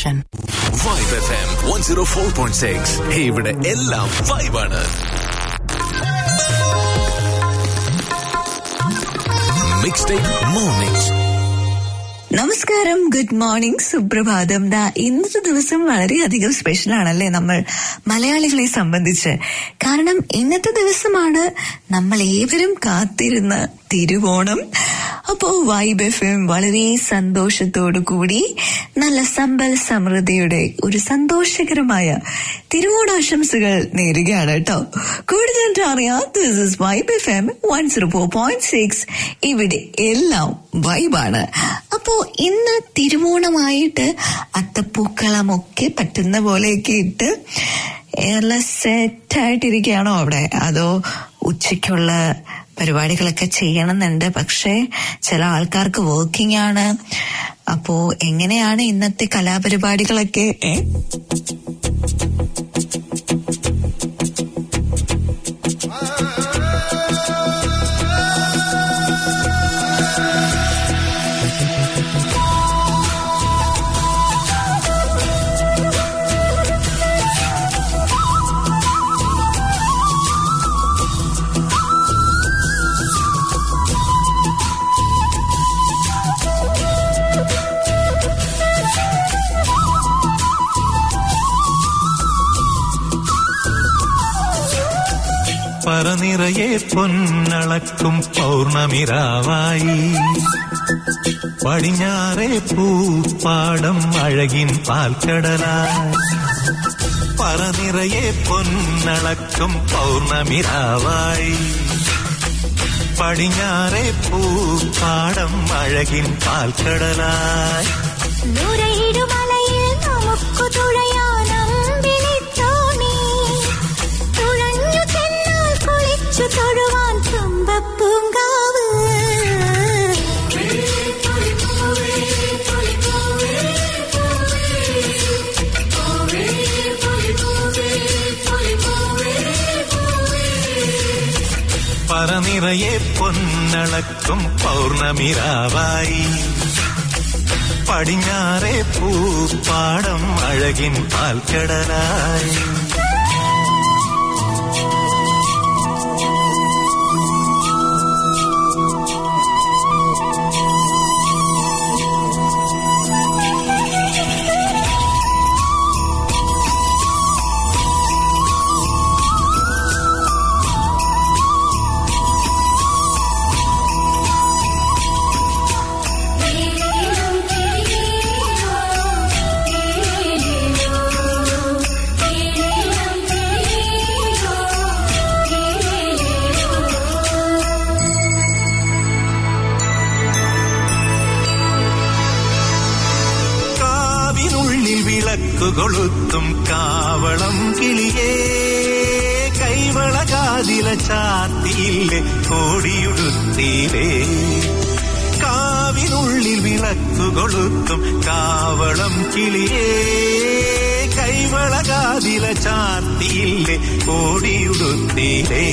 Station. Vibe FM 104.6. ഇവിടെ എല്ലാം വൈബാണ്. Mixtape Mornings. നമസ്കാരം, ഗുഡ് മോർണിംഗ്, സുപ്രഭാതം. ഇന്നത്തെ ദിവസം വളരെയധികം സ്പെഷ്യൽ ആണല്ലേ നമ്മൾ മലയാളികളെ സംബന്ധിച്ച്. കാരണം ഇന്നത്തെ ദിവസമാണ് നമ്മൾ ഏവരും കാത്തിരുന്ന തിരുവോണം. അപ്പോ വൈബ് FM വളരെ സന്തോഷത്തോടു കൂടി നല്ല സമ്പൽ സമൃദ്ധിയുടെ ഒരു സന്തോഷകരമായ തിരുവോണാശംസകൾ നേരുകയാണ് കേട്ടോ. കൂടുതൽ അറിയാം, ദിസ് ഇസ് വൈബ് FM 104.6. ഇവിടെ എല്ലാം വൈബാണ്. അപ്പോ ഇന്ന് തിരുവോണമായിട്ട് അത്തപ്പൂക്കളമൊക്കെ പറ്റുന്ന പോലെയൊക്കെ ഇട്ട് എല്ലാം സെറ്റായിട്ടിരിക്കുകയാണോ അവിടെ? അതോ ഉച്ചയ്ക്കുള്ള പരിപാടികളൊക്കെ ചെയ്യണമെന്നുണ്ട്, പക്ഷെ ചില ആൾക്കാർക്ക് വർക്കിംഗ് ആണ്. അപ്പോ എങ്ങനെയാണ് ഇന്നത്തെ കലാപരിപാടികളൊക്കെ? പറനിറയെ പൊന്നളക്കും പൗർണമിരാവായി, പടിഞ്ഞാറേ പൂപ്പാടം അഴകിൻ പാൽക്കടലായി. പറനിറയെ പൊന്നളക്കും പൗർണമിരാവായി, പടിഞ്ഞാറേ പൂപ്പാടം അഴകിൻ പാൽക്കടലായി. നൂരയിടുമലയിൽ നമുക്കു തുഴയാനമ്പിളിത്തോണി, തുഴഞ്ഞു ചെന്നാൽ കുളിച്ചു തൊഴുവാൻ തുമ്പപ്പൂങ്കാവ്. പറനിറയെ പൊന്നളക്കും പൗർണമിരാവായി, പടിഞ്ഞാറേ പൂപ്പാടം അഴകിൻ പാൽക്കടലായി. കൊളുത്തും കാവളം കിളിയേ, കൈവളകാതില ചാത്തിയില്ലേ കോടിയുടുത്തിയിലേ. കാവിനുള്ളിൽ വിളക്കു കൊളുത്തും കാവളം കിളിയേ, കൈവളകാതില ചാത്തിയില്ലേ കോടിയുടുത്തിയിലേ.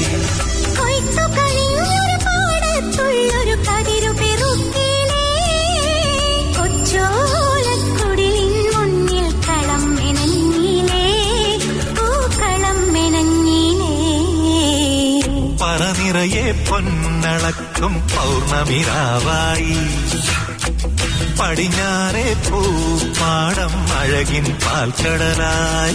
പാടത്തുള്ളൊരു കതിരു പെറുക്കിലേ, കൊച്ചോലക്കുടിലിൻ മുന്നിൽ കളം മെനഞ്ഞിലേ, പൂക്കളം മെനഞ്ഞിലേ. പറനിറയെ പൊന്നളക്കും പൗർണമിരാവായി, പടിഞ്ഞാറേ പൂപ്പാടം അഴകിൻ പാൽക്കടലായി.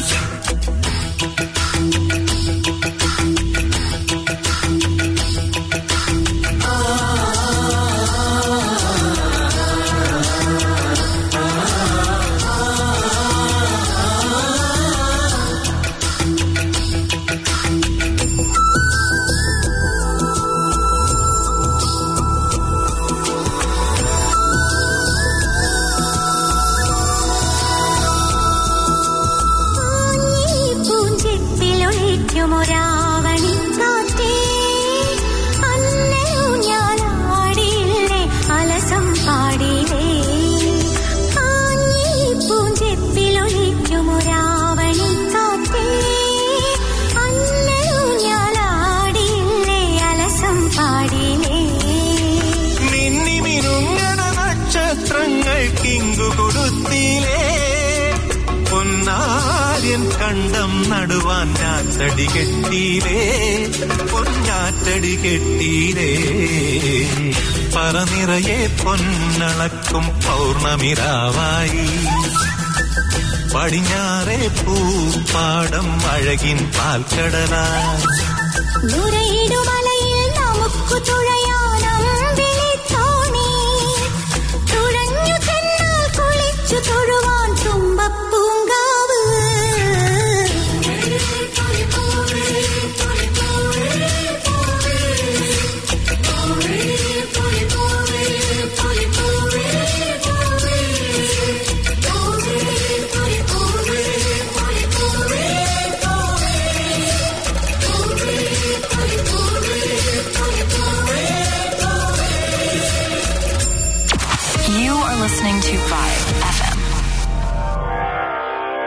നക്ഷത്രങ്ങൾ കിങ്കു കൊടുത്തിലേ, എൻ കണ്ടം നടുവാൻ ഞാറ്റടി കെട്ടീരേ, പൊന്നാറ്റടി കെട്ടീരേ. പറനിറയെ പൊന്നളക്കും പൗർണമിരാവായി, പടിഞ്ഞാറേ പൂപ്പാടം അഴകിൻ പാൽക്കടലായി. നുരയിടുമലയിൽ നമുക്ക് തുഴയാനം വിളിത്തോണി, തുഴഞ്ഞു ചെന്നാൽ കുളിച്ചു തൊഴുവാൻ തുമ്പപ്പൂങ്കാവ്. You are listening to Vibe FM.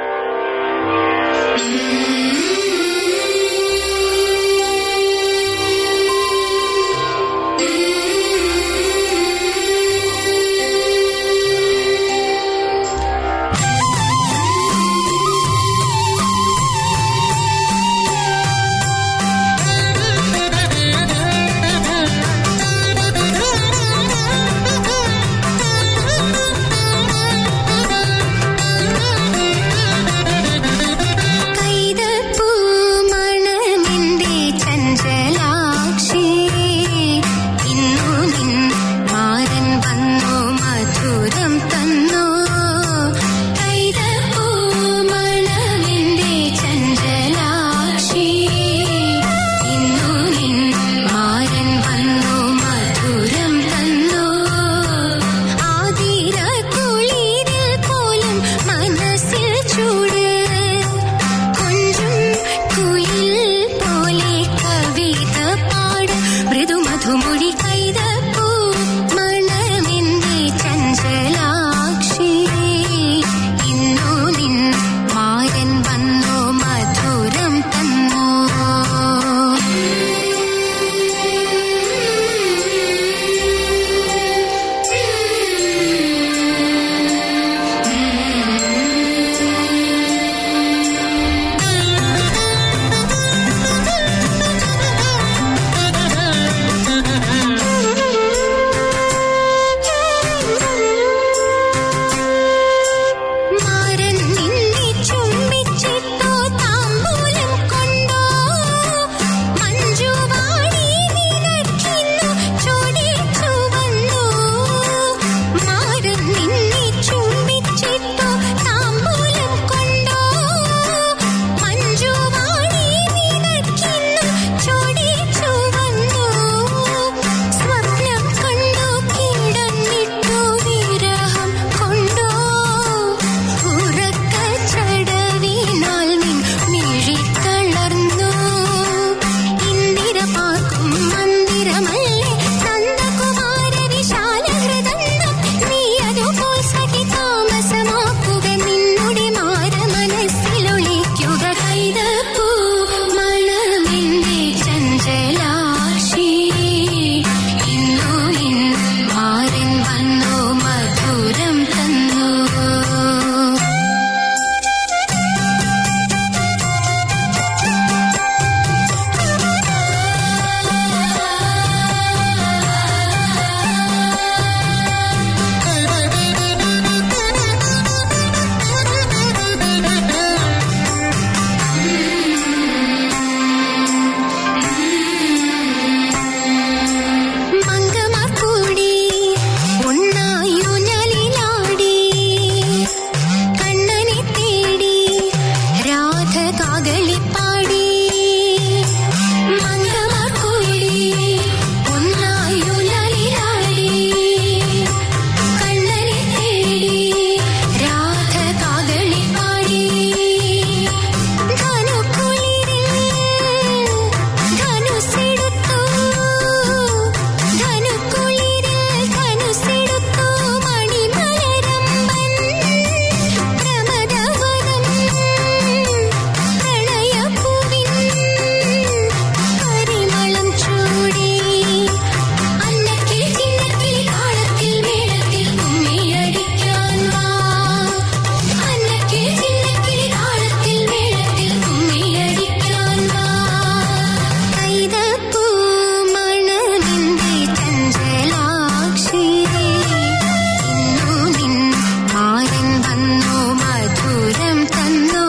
മധുരം തന്നു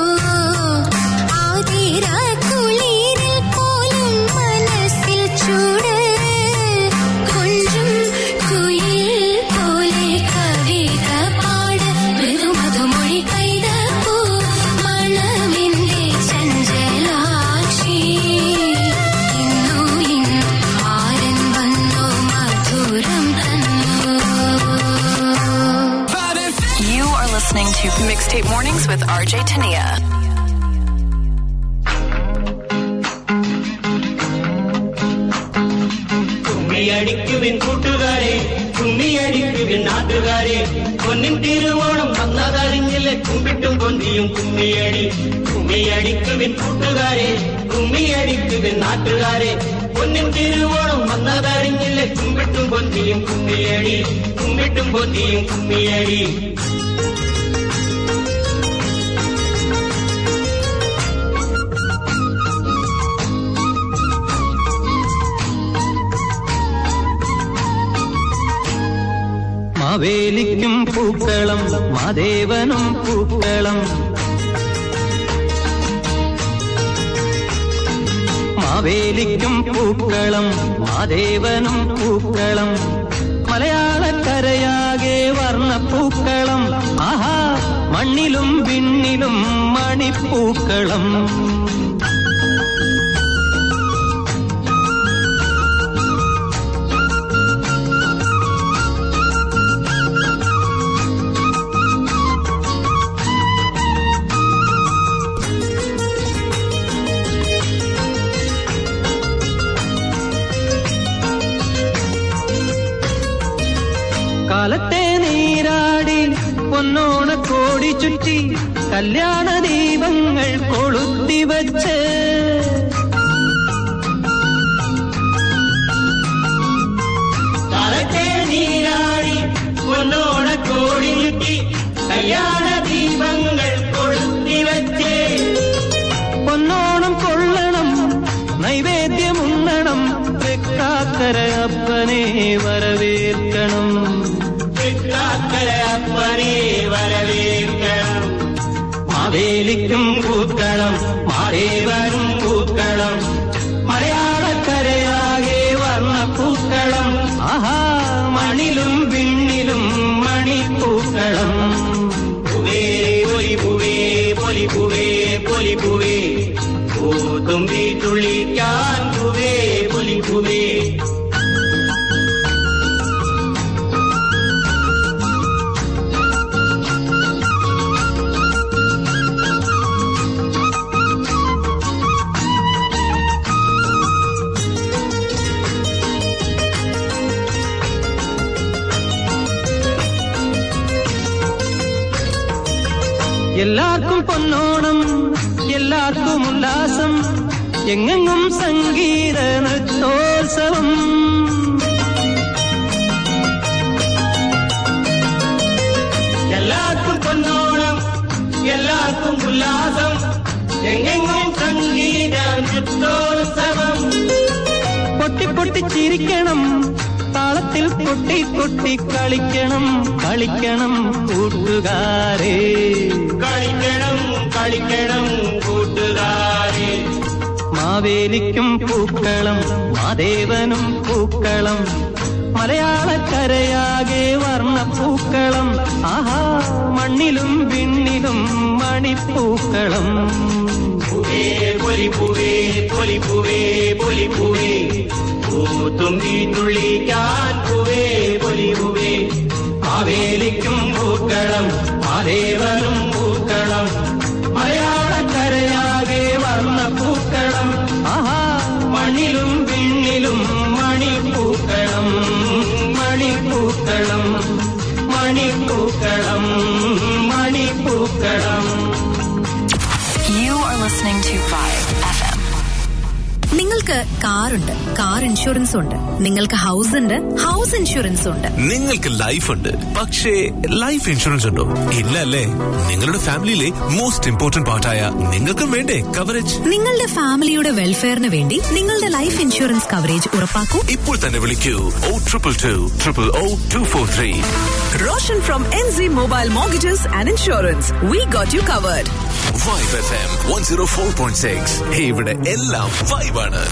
ആതിര കുളിരിൽ പോലും മനസ്സിൽ ചൂട് കൊഞ്ചും കുയിൽ പോലെ കവിത പാട് മൃദുമധുമൊഴി കൈതപ്പൂ മണമിന്റെ ചഞ്ചലാക്ഷി ഇന്നു ആരൻ വന്നു മധുരം തന്നു. You are listening to Mixtape Mornings with RJ Tania. കുമ്മിയടിക്കുവിൻ കൂട്ടുകാരെ, കുമ്മിയടിക്കുവിൻ നാട്ടുകാരെ, പൊന്നിൻ തിരുവോണം വന്നതറിഞ്ഞില്ലേ കുമ്പിട്ടും പൊന്തിയും കുമ്മിയടി. കുമ്മിയടിക്കുവിൻ കൂട്ടുകാരെ, കുമ്മിയടിക്കുവിൻ നാട്ടുകാരെ, പൊന്നിൻ തിരുവോണം വന്നതറിഞ്ഞില്ലേ കുമ്പിട്ടും പൊന്തിയും കുമ്മിയടി, കുമ്പിട്ടും പൊന്തിയും കുമ്മിയടി. മാവേലിക്കും പൂക്കളം മാദേവനും പൂക്കളം, മാവേലിക്കും പൂക്കളം മാദേവനും പൂക്കളം, മലയാളക്കരയാകെ വർണ്ണപ്പൂക്കളം. ആഹാ, മണ്ണിലും വിണ്ണിലും മണിപ്പൂക്കളം. കാലത്തെ നീരാടി പൊന്നോണ കോടി ചുറ്റി കല്യാണ ദീപങ്ങൾ കൊളുത്തിവച്ച്, കാലത്തെ നീരാടി പൊന്നോണ കോടി ചുറ്റി കല്യാണ ദീപങ്ങൾ കൊളുത്തിവച്ച്, പൊന്നോണം കൊള്ളണം നൈവേദ്യമുണ്ണണം തൃക്കാക്കര അപ്പനെ വരവേൽക്കണം, തൃക്കാക്കര അപ്പനെ വരവേൽക്കണം. മാവേലിക്കും പൂക്കളം മാദേവനും പൂക്കളം, മലയാളക്കരയാകെ വർണ്ണപ്പൂക്കളം. ആഹാ, മണിലും വിണ്ണിലും മണിപ്പൂക്കളം. പൂവേ പൊലി പൂവേ പൊലി പൂവേ പൊലി പൂവേ, പൂത്തുമ്പി തുള്ളിക്കാൻ പൂവേ പൊലി പൂവേ. എല്ലാവർക്കും പൊന്നോണം എല്ലാവർക്കും ഉല്ലാസം, എങ്ങെങ്ങും സംഗീത നൃത്തോത്സവം. എല്ലാവർക്കും പൊന്നോണം എല്ലാവർക്കും ഉല്ലാസം, എങ്ങെങ്ങും സംഗീത നൃത്തോത്സവം. പൊട്ടി പൊട്ടി ചിരിക്കണം താളത്തിൽ കൊട്ടി കൊട്ടി കളിക്കണം കളിക്കണം കൂട്ടുകാരെ, കളിക്കണം കളിക്കണം കൂട്ടുകാരെ. മാവേലിക്കും പൂക്കളം മാദേവനും പൂക്കളം, മലയാളക്കരയാകെ വർണ്ണപ്പൂക്കളം. ആഹാ, മണ്ണിലും വിണ്ണിലും മണിപ്പൂക്കളം. പൂവേ പൊലി പൂവേ പൊലി പൂവേ പൊലി പൂവേ, പൂത്തുമ്പി തുള്ളിക്കാൻ പൂവേ പൊലി പൂവേ. മാവേലിക്കും പൂക്കളം മാദേവനും പൂക്കളം, മലയാളക്കരയാകെ വർണ്ണപ്പൂക്കളം. ആഹാ, മണ്ണിലും വിണ്ണിലും മണിപ്പൂക്കളം മണിപ്പൂക്കളം മണിപ്പൂക്കളം മണിപ്പൂക്കളം. You are listening to Vibe FM. നിങ്ങൾക്ക് കാറുണ്ട്, കാർ ഇൻഷുറൻസ് ഉണ്ട്. നിങ്ങൾക്ക് ഹൗസ് ഉണ്ട്, ഹൗസ് ഇൻഷുറൻസ് ഉണ്ട്. നിങ്ങൾക്ക് ലൈഫ് ഉണ്ട്, പക്ഷേ ലൈഫ് ഇൻഷുറൻസ് ഉണ്ടോ? ഇല്ല അല്ലേ? നിങ്ങളുടെ ഫാമിലിയിലെ മോസ്റ്റ് ഇമ്പോർട്ടന്റ് പാർട്ടായ നിങ്ങൾക്കും വേണ്ടേ കവറേജ്? നിങ്ങളുടെ ഫാമിലിയുടെ വെൽഫെയറിന് വേണ്ടി നിങ്ങളുടെ ലൈഫ് ഇൻഷുറൻസ് കവറേജ് ഉറപ്പാക്കൂ. ഇപ്പോൾ തന്നെ വിളിക്കൂ 0222 Roshan from NZ Mobile Mortgages and Insurance. We got you covered. Vibe FM 104.6. ഇവിടെ എല്ലാം വൈബാണ്.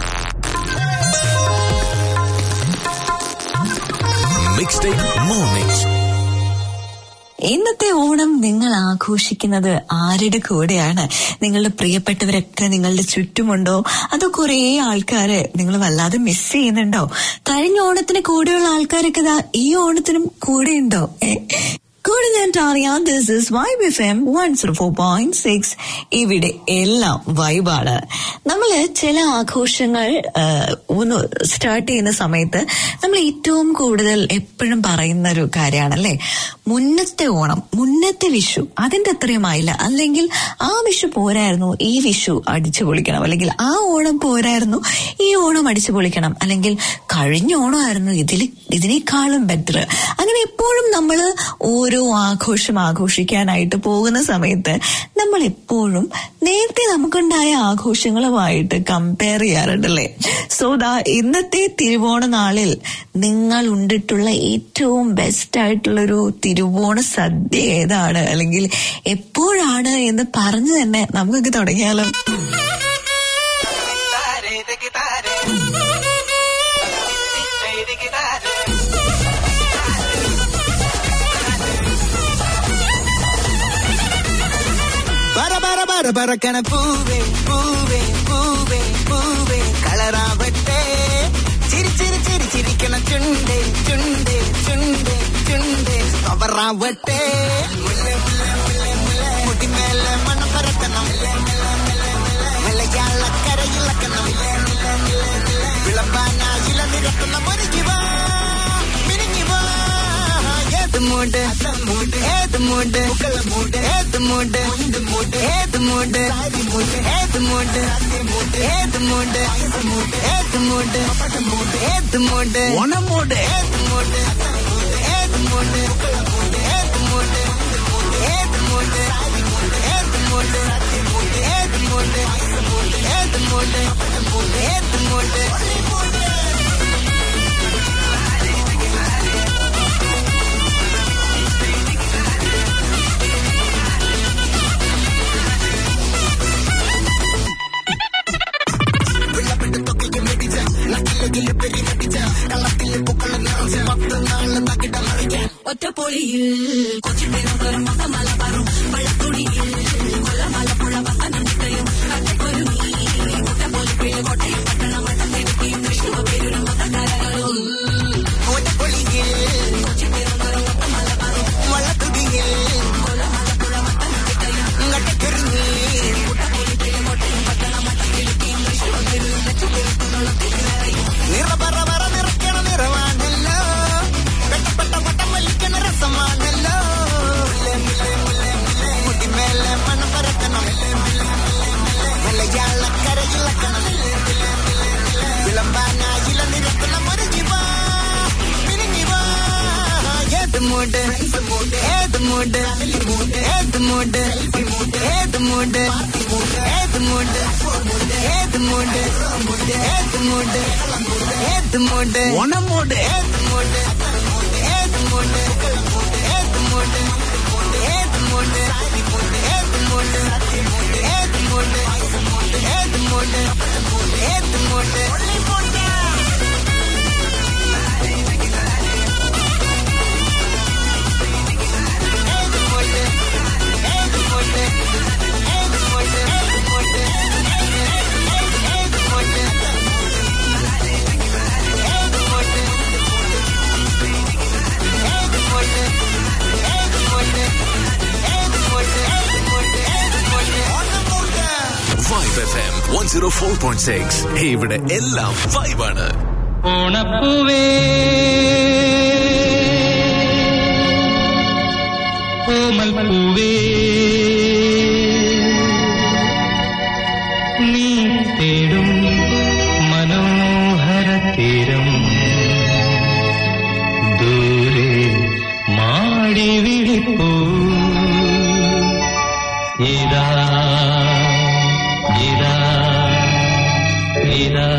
Mixtape mornings. ഇന്നത്തെ ഓണം നിങ്ങൾ ആഘോഷിക്കുന്നത് ആരുടെ കൂടെയാണ്? നിങ്ങളുടെ പ്രിയപ്പെട്ടവരൊക്കെ നിങ്ങളുടെ ചുറ്റുമുണ്ടോ? അതോ കുറേ ആൾക്കാരെ നിങ്ങൾ വല്ലാതെ മിസ് ചെയ്യുന്നുണ്ടോ? കഴിഞ്ഞ ഓണത്തിന് കൂടെയുള്ള ആൾക്കാരൊക്കെ ഈ ഓണത്തിനും കൂടെയുണ്ടോ? കൂടെ ഞാൻ Taniya. This is Vibe FM 104.6. ഇവിടെ എല്ലാം വൈബാണ്. നമ്മള് ചില ആഘോഷങ്ങൾ ഒന്ന് സ്റ്റാർട്ട് ചെയ്യുന്ന സമയത്ത് നമ്മൾ ഏറ്റവും കൂടുതൽ എപ്പോഴും പറയുന്ന ഒരു കാര്യമാണല്ലേ, മുന്നത്തെ ഓണം, മുന്നത്തെ വിഷു അതിന്റെ അത്രയും ആയില്ല, അല്ലെങ്കിൽ ആ വിഷു പോരായിരുന്നു ഈ വിഷു അടിച്ചു പൊളിക്കണം, അല്ലെങ്കിൽ ആ ഓണം പോരായിരുന്നു ഈ ഓണം അടിച്ചു പൊളിക്കണം, അല്ലെങ്കിൽ കഴിഞ്ഞ ഓണമായിരുന്നു ഇതിനേക്കാളും ബെറ്റർ. അങ്ങനെ എപ്പോഴും നമ്മള് ഓരോ ആഘോഷം ആഘോഷിക്കാനായിട്ട് പോകുന്ന സമയത്ത് നമ്മൾ എപ്പോഴും നേരത്തെ നമുക്കുണ്ടായ ആഘോഷങ്ങളുമായിട്ട് കമ്പയർ ചെയ്യാറുണ്ടല്ലേ. സോ ഇന്നത്തെ തിരുവോണ നാളിൽ നിങ്ങൾ ഉണ്ടിട്ടുള്ള ഏറ്റവും ബെസ്റ്റ് ആയിട്ടുള്ളൊരു തിരുവോണ സദ്യ ഏതാണ്, അല്ലെങ്കിൽ എപ്പോഴാണ് എന്ന് പറഞ്ഞു തന്നെ നമുക്കൊക്കെ തുടങ്ങിയാലോ? പറക്കണ പൂവേ പൂവേ പൂവേ പൂവേ കളറാവട്ടെ, ചിരി ചിരി ചിരി ചിരിക്കണ ചുണ്ടേ ചുണ്ടേ ചുണ്ടേ ചുണ്ടേ കവറാവട്ടെ, മുടിമേലെ മണം പറക്കണം, മലയാളക്കരയിളക്കണം, വിളമ്പാനായില നിരക്കുന്ന മുരുകിവാ മിനിങ്ങിവാ. ഏത് മൂട് ഏത് മൂട് ഏത് മൂട് ഏത് മൂട് ഏത് മൂട് ഏത് മൂട് ഏത് മൂട് ഏത് മൂട് ഓണമൂട് ഏത് മൂട് ഏത് മൂട് ഏത് മൂട് ഏത് മൂട് ഏത് മൂട് ഏത് മൂട് ഏത് മൂട് ഏത് മൂട്. ഒറ്റപ്പൊലിയിൽ കൊച്ചിപ്പേരും മലബാറും വള്ളത്തുടിയിൽ കൊല്ലമലപ്പുഴ പത്തനംതിട്ടയും കട്ടക്കൊരുങ്ങി കുട്ടപ്പൊലിപ്പിഴ കോട്ടയം പട്ടണം വട്ടത്തേക്കും കൃഷ്ണ പേരും മതക്കാരകളും. ഒറ്റപ്പൊലിയിൽ കൊച്ചിപ്പേരും മലബാറും വള്ളത്തുടിയിൽ കൊല്ലമലപ്പുഴ പത്തനംതിട്ടയും കട്ടക്കൊരുങ്ങി കുട്ടപ്പൊലിപ്പിഴ കോട്ടയം പട്ടണം വട്ടത്തേക്കും കൃഷ്ണ പേരും നിറപറ നിറയ്ക്കണ നിറവാണല്ലോ, വെട്ടപ്പെട്ട വട്ടം വലിക്കണ രസമാണല്ലോ, മുടിമേലെ മണം പറക്കണം, മലയാളക്കരയിളക്കണം, വിളമ്പാനായില നിരക്കുന്ന മുരുകിവാ മിനിങ്ങിവാ. ഏത് മൂട് ഏത് മൂട് ഏത് മൂട് ഏത് മൂട് ഏത് മൂട് ഏത് മൂട് ഏത് മൂട് ഏത് മൂട് ഓണമൂട് ഏത് മൂട് ഏത് മൂട് ഏത് മൂട് ഏത് മൂട് ഏത് മൂട് ഏത് മൂട് ഏത് മൂട് ഏത് മൂട്. Vibe FM 104.6. ഇവിടെ എല്ലാം വൈബാണ്. ഓണപ്പൂവേ ഓമൽപ്പൂവേ നീ തേടും ഇതാ ഇതാ ഇതാ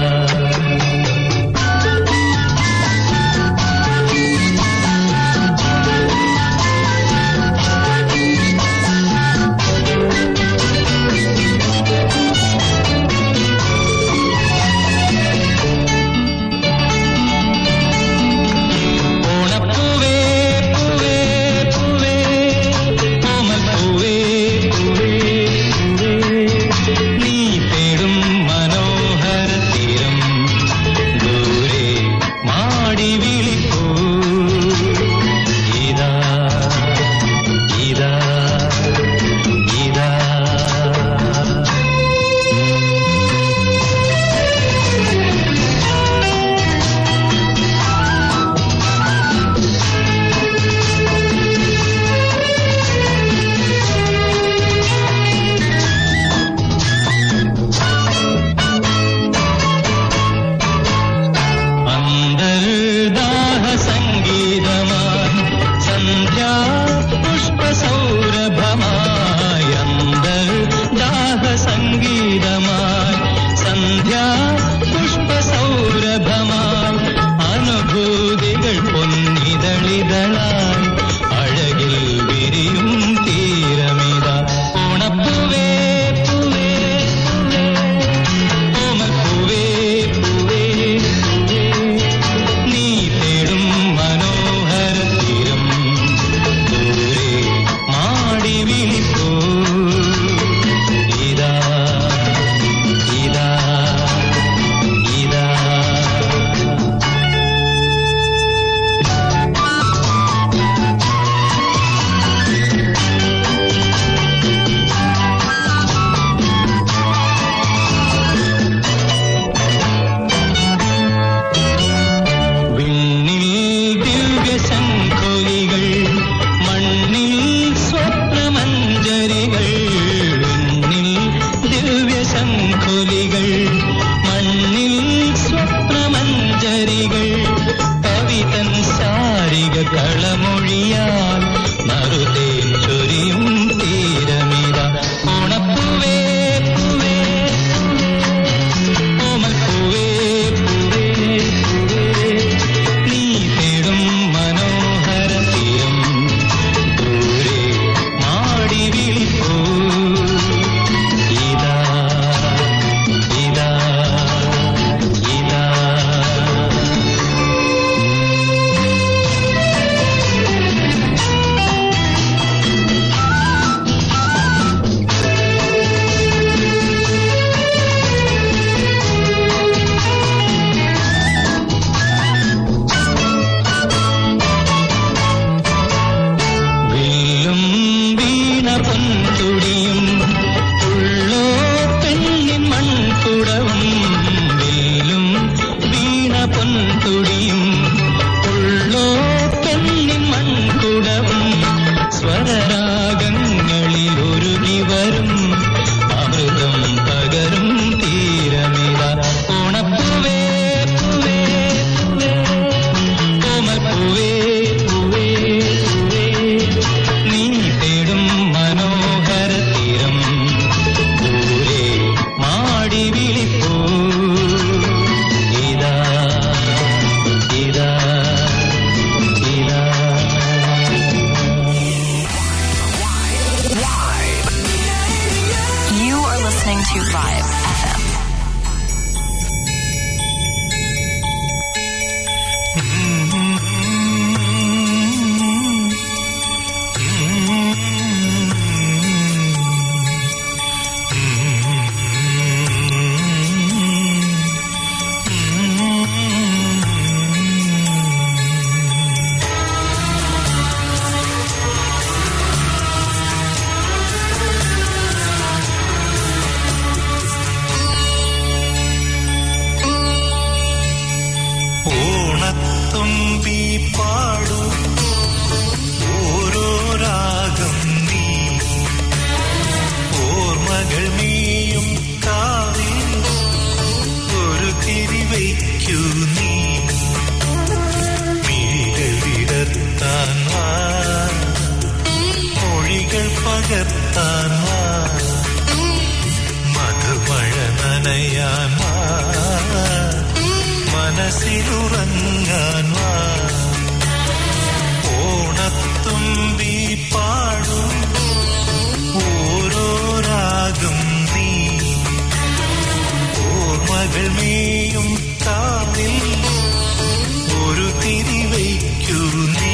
നനയാൻ വാ, മനസ്സിലുറങ്ങാൻ വാ. ഓണത്തുമ്പി പാടും ഓരോ രാഗം നീ, ഓർമ്മകൾ നീയും കാവിൽ ഒരു തിരി വയ്ക്കൂ നീ.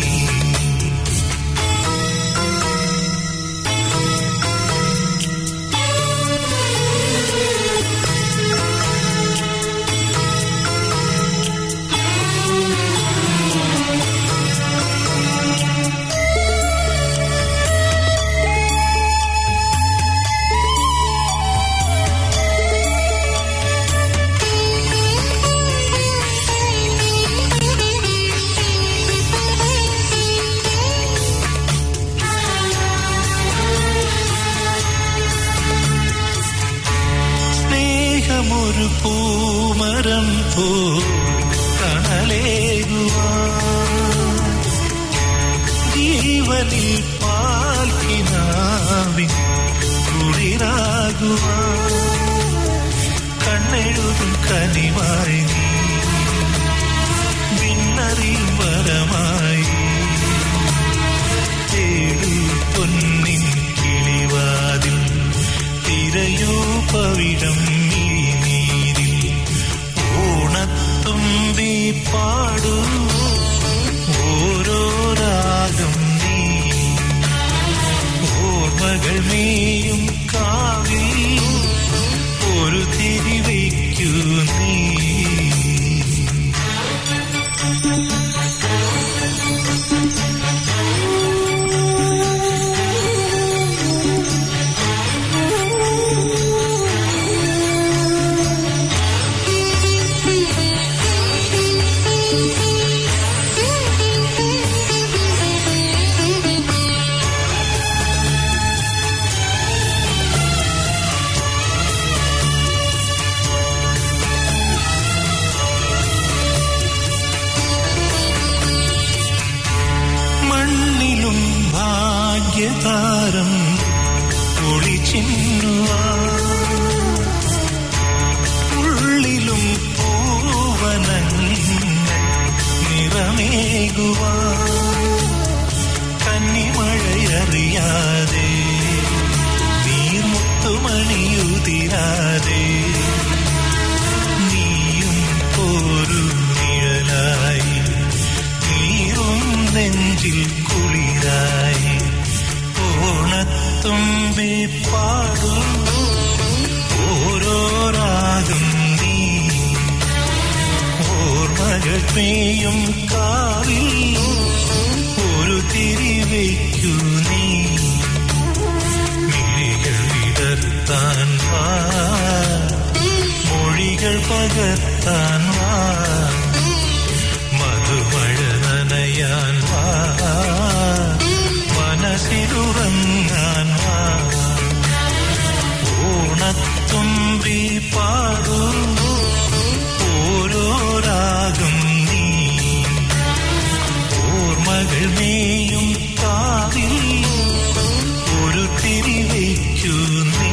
ഒരു പൂമരം പോ കണലേകുവാൻ, ജീവനിൽ പാൽക്കിനാവിൻ കുളിരാകുവാൻ, കണ്ണെഴുതും കനിവായി നീ ഭിന്നറിയും വരമായി. തേടൂ പൊന്നിൻ കിളിവാതിൽ, തിരയൂ പവിഴം തുമ്പി പാടൂ ഓരോ രാഗം നീ, ഓർമ്മകൾ നീയും കാവിൽ ഒരു തിരി വയ്ക്കൂ നീ. ഭാഗ്യതാരം ഒളിച്ചിന്നുവാൻ, ഉള്ളിലും പൂവനങ്ങൾ നിറമേകുവാൻ, കന്നിമഴയറിയാതെ നീർമുത്തുമണിയുതിരാതെ നീയും ഒരു നിഴലായി, നീറും നെഞ്ചിൽ കുളിരായി. ഓണത്തുമ്പി പാടൂ ഓരോ രാഗം നീ, ഓർമ്മകൾ നീയും കാവിൽ ഒരു തിരി വയ്ക്കൂ നീ. മിഴികൾ വിടർത്താൻ വാ, മൊഴികൾ പകർത്താൻ വാ, മധുമഴ നനയാൻ വാ, മനസ്സിലുറങ്ങാൻ വാ. ഓണത്തുമ്പി പാടൂ ഓരോ രാഗം നീ, ഓർമ്മകൾ നീയും കാവിൽ ഒരു തിരി വയ്ക്കൂ നീ.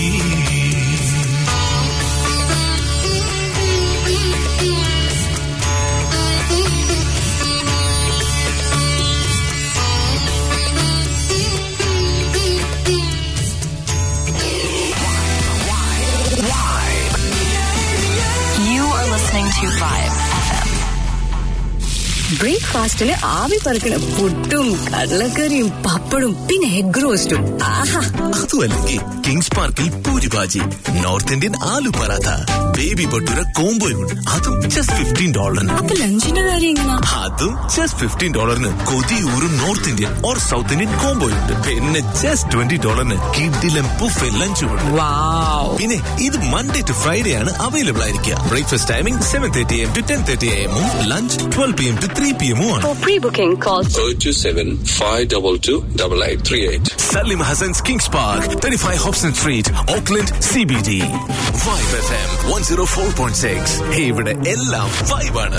to Vibe FM. ബ്രേക്ക്ഫാസ്റ്റിന് ആവി പറക്കണ പുട്ടും കടലക്കറിയും പപ്പടും പിന്നെ എഗ് റോസ്റ്റും. ആഹാ, അതുമല്ലെങ്കിൽ കിങ്സ് പാർക്കിൽ പൂരിഭാജി, നോർത്ത് ഇന്ത്യൻ ആലു പറാത്ത, ബേബി ഭട്ടൂര കോംബോയും അതും ജസ്റ്റ് $15. അപ്പൊ ലഞ്ചിന്റെ കാര്യം എങ്ങനെയാ? അതും ജസ്റ്റ് $15 കൊതിയൂറും north Indian or south Indian കോംബോയുണ്ട്. പിന്നെ ജസ്റ്റ് $20 കിഡിലും ബുഫേ ലഞ്ചുമുണ്ട്. പിന്നെ ഇത് മൺഡേ ടു ഫ്രൈഡേ ആണ് അവൈലബിൾ ആയിരിക്കുക. Breakfast timing 7:30 AM to 10:30 AM, lunch 12 PM to 3 PM ആണ്. For pre-booking call 027-522-8838. Salim Hassan's Kings Park, 35 Hobson Street, Auckland, CBD. Vibe FM 104.6. ഇവിടെ എല്ലാം vibe ആണ്.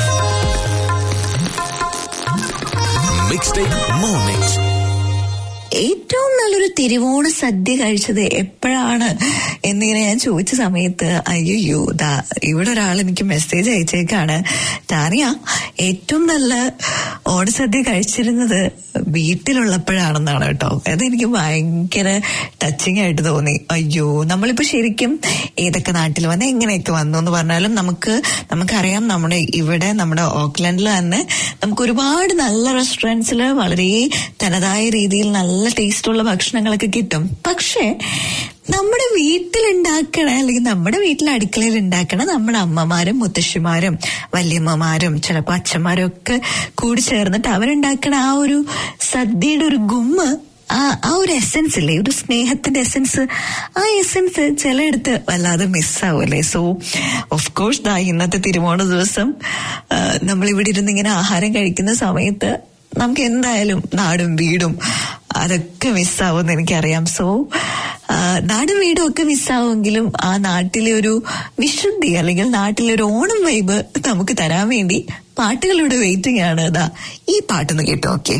Mixtape Mornings. ഏറ്റവും നല്ലൊരു തിരുവോണ സദ്യ കഴിച്ചത് എപ്പോഴാണ് എന്നിങ്ങനെ ഞാൻ ചോദിച്ച സമയത്ത് അയ്യോ ദാ ഇവിടെ ഒരാൾ എനിക്ക് മെസ്സേജ് അയച്ചേക്കാണ്. ടാനിയ, ഏറ്റവും നല്ല ഓണസദ്യ കഴിച്ചിരുന്നത് വീട്ടിലുള്ളപ്പോഴാണെന്നാണ് കേട്ടോ. അതെനിക്ക് ഭയങ്കര ടച്ചിങ് ആയിട്ട് തോന്നി. അയ്യോ, നമ്മളിപ്പോ ശരിക്കും ഏതൊക്കെ നാട്ടിൽ വന്ന് എങ്ങനെയൊക്കെ വന്നു എന്ന് പറഞ്ഞാലും നമുക്കറിയാം, നമ്മുടെ ഓക്ലൻഡിൽ തന്നെ നമുക്ക് ഒരുപാട് നല്ല റെസ്റ്റോറൻറ്റ്സിൽ വളരെ തനതായ രീതിയിൽ നല്ല ടേസ്റ്റുള്ള ഭക്ഷണങ്ങളൊക്കെ കിട്ടും. പക്ഷേ നമ്മുടെ വീട്ടിലുണ്ടാക്കണ അല്ലെങ്കിൽ നമ്മുടെ വീട്ടിലെ അടുക്കളയിൽ ഉണ്ടാക്കണ നമ്മുടെ അമ്മമാരും മുത്തശ്ശിമാരും വല്യമ്മമാരും ചിലപ്പോൾ അച്ഛന്മാരും ഒക്കെ കൂടി ചേർന്നിട്ട് അവരുണ്ടാക്കണ ആ ഒരു സദ്യയുടെ ഒരു ഗുമ്മ്, ആ ഒരു എസെൻസ് ഇല്ലേ, ഒരു സ്നേഹത്തിന്റെ എസെൻസ്, ആ എസെൻസ് ചിലയിടത്ത് വല്ലാതെ മിസ്സാവൂല്ലേ. സോ ഓഫ് കോഴ്സ് ഇന്നത്തെ തിരുവോണ ദിവസം നമ്മളിവിടെ ഇരുന്ന് ഇങ്ങനെ ആഹാരം കഴിക്കുന്ന സമയത്ത് നമുക്ക് എന്തായാലും നാടും വീടും അതൊക്കെ മിസ്സാവുമെന്ന് എനിക്കറിയാം. സോ നാടും വീടും ഒക്കെ മിസ്സാവുമെങ്കിലും ആ നാട്ടിലെ ഒരു വിശുദ്ധി അല്ലെങ്കിൽ നാട്ടിലെ ഒരു ഓണം വൈബ് നമുക്ക് തരാൻ വേണ്ടി പാട്ടുകളുടെ വെയിറ്റിംഗ് ആണ്. ഈ പാട്ടൊന്ന് കേട്ടോ. ഓക്കെ,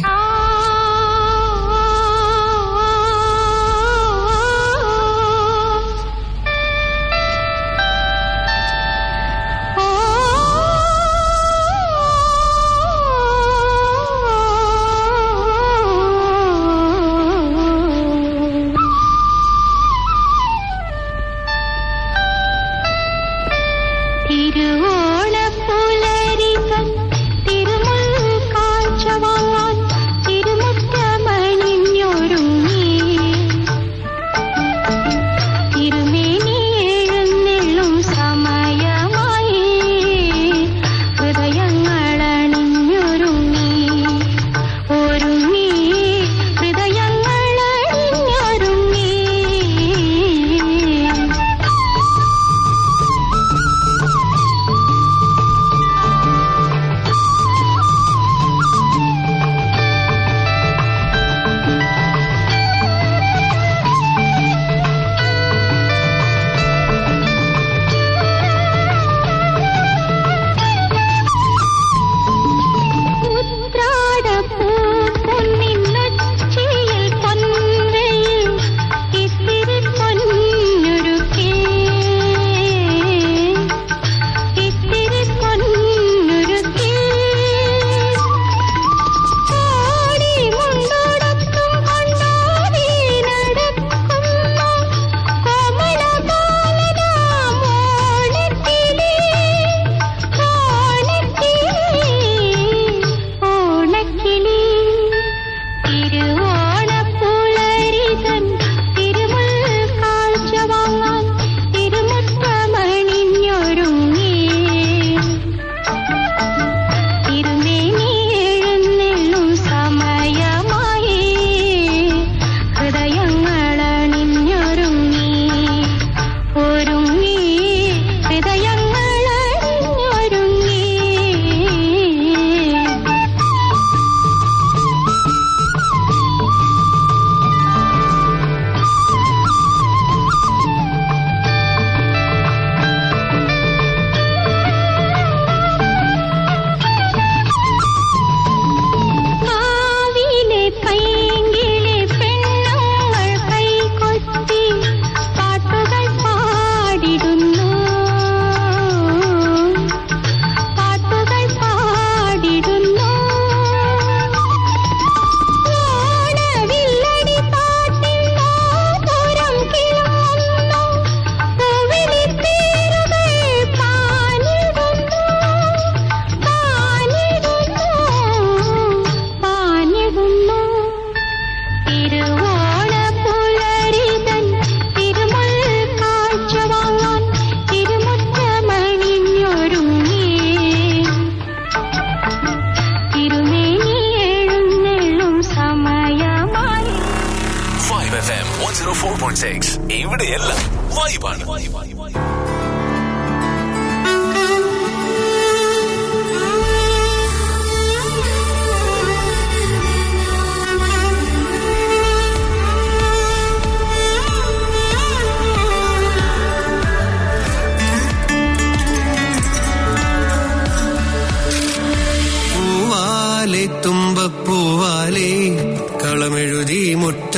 ഇവിടെയെല്ലാം വൈബാണ്. പൂവാലെ തുമ്പപ്പൂവാലെ കളമെഴുതി മുട്ട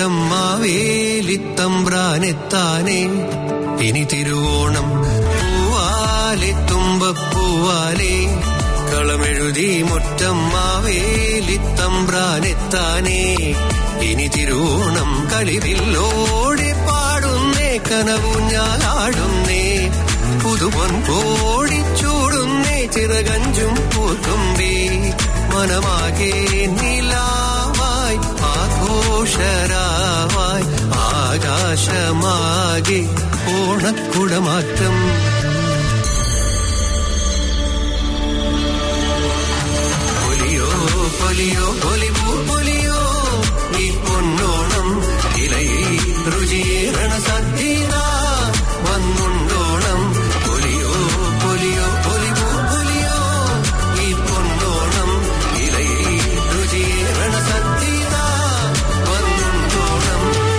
മാവേലിത്തമ്പ്രാനെത്താനേ ഇനി തിരുവോണം പൂവാലെ തുമ്പപ്പൂവാലെ കളമെഴുതി മുറ്റം മാവേലിത്തമ്പ്രാനെത്താനേ ഇനി തിരുവോണം കളിവില്ലോടെ പാടുന്നേ കനവുഞ്ഞാലാടുന്നേ പുതുപൊൻ കോടിച്ചൂടുന്നേ ചിറകഞ്ചും പൂത്തുമ്പി മനമാകെ നിലാവായി ആഘോഷരാവായി ആകാശമാകെ ഓണക്കുടമാറ്റം പൊലിയോ പൊലിയോ പൊലിപൂ പൊലിയോ ഈ പൊന്നോണം ഇലയിൽ രുചിയേറണ സദ്യത വന്നുണ്ടോണം പൊലിയോ പൊലിയോ പൊലിപൂ പൊലിയോ ഈ പൊന്നോണം ഇലയിൽ രുചിയേറണ സദ്യത വന്നുണ്ടോണം.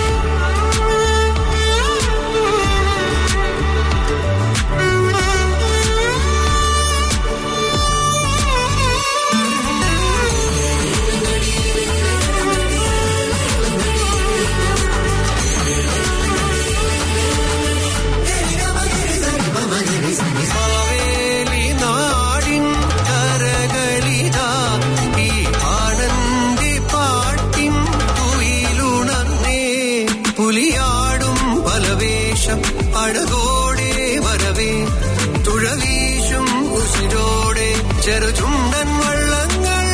അഴകോടെ വരവേ തുഴവീശും ഉസിരോടെ ചെറുചുണ്ടൻ വള്ളങ്ങൾ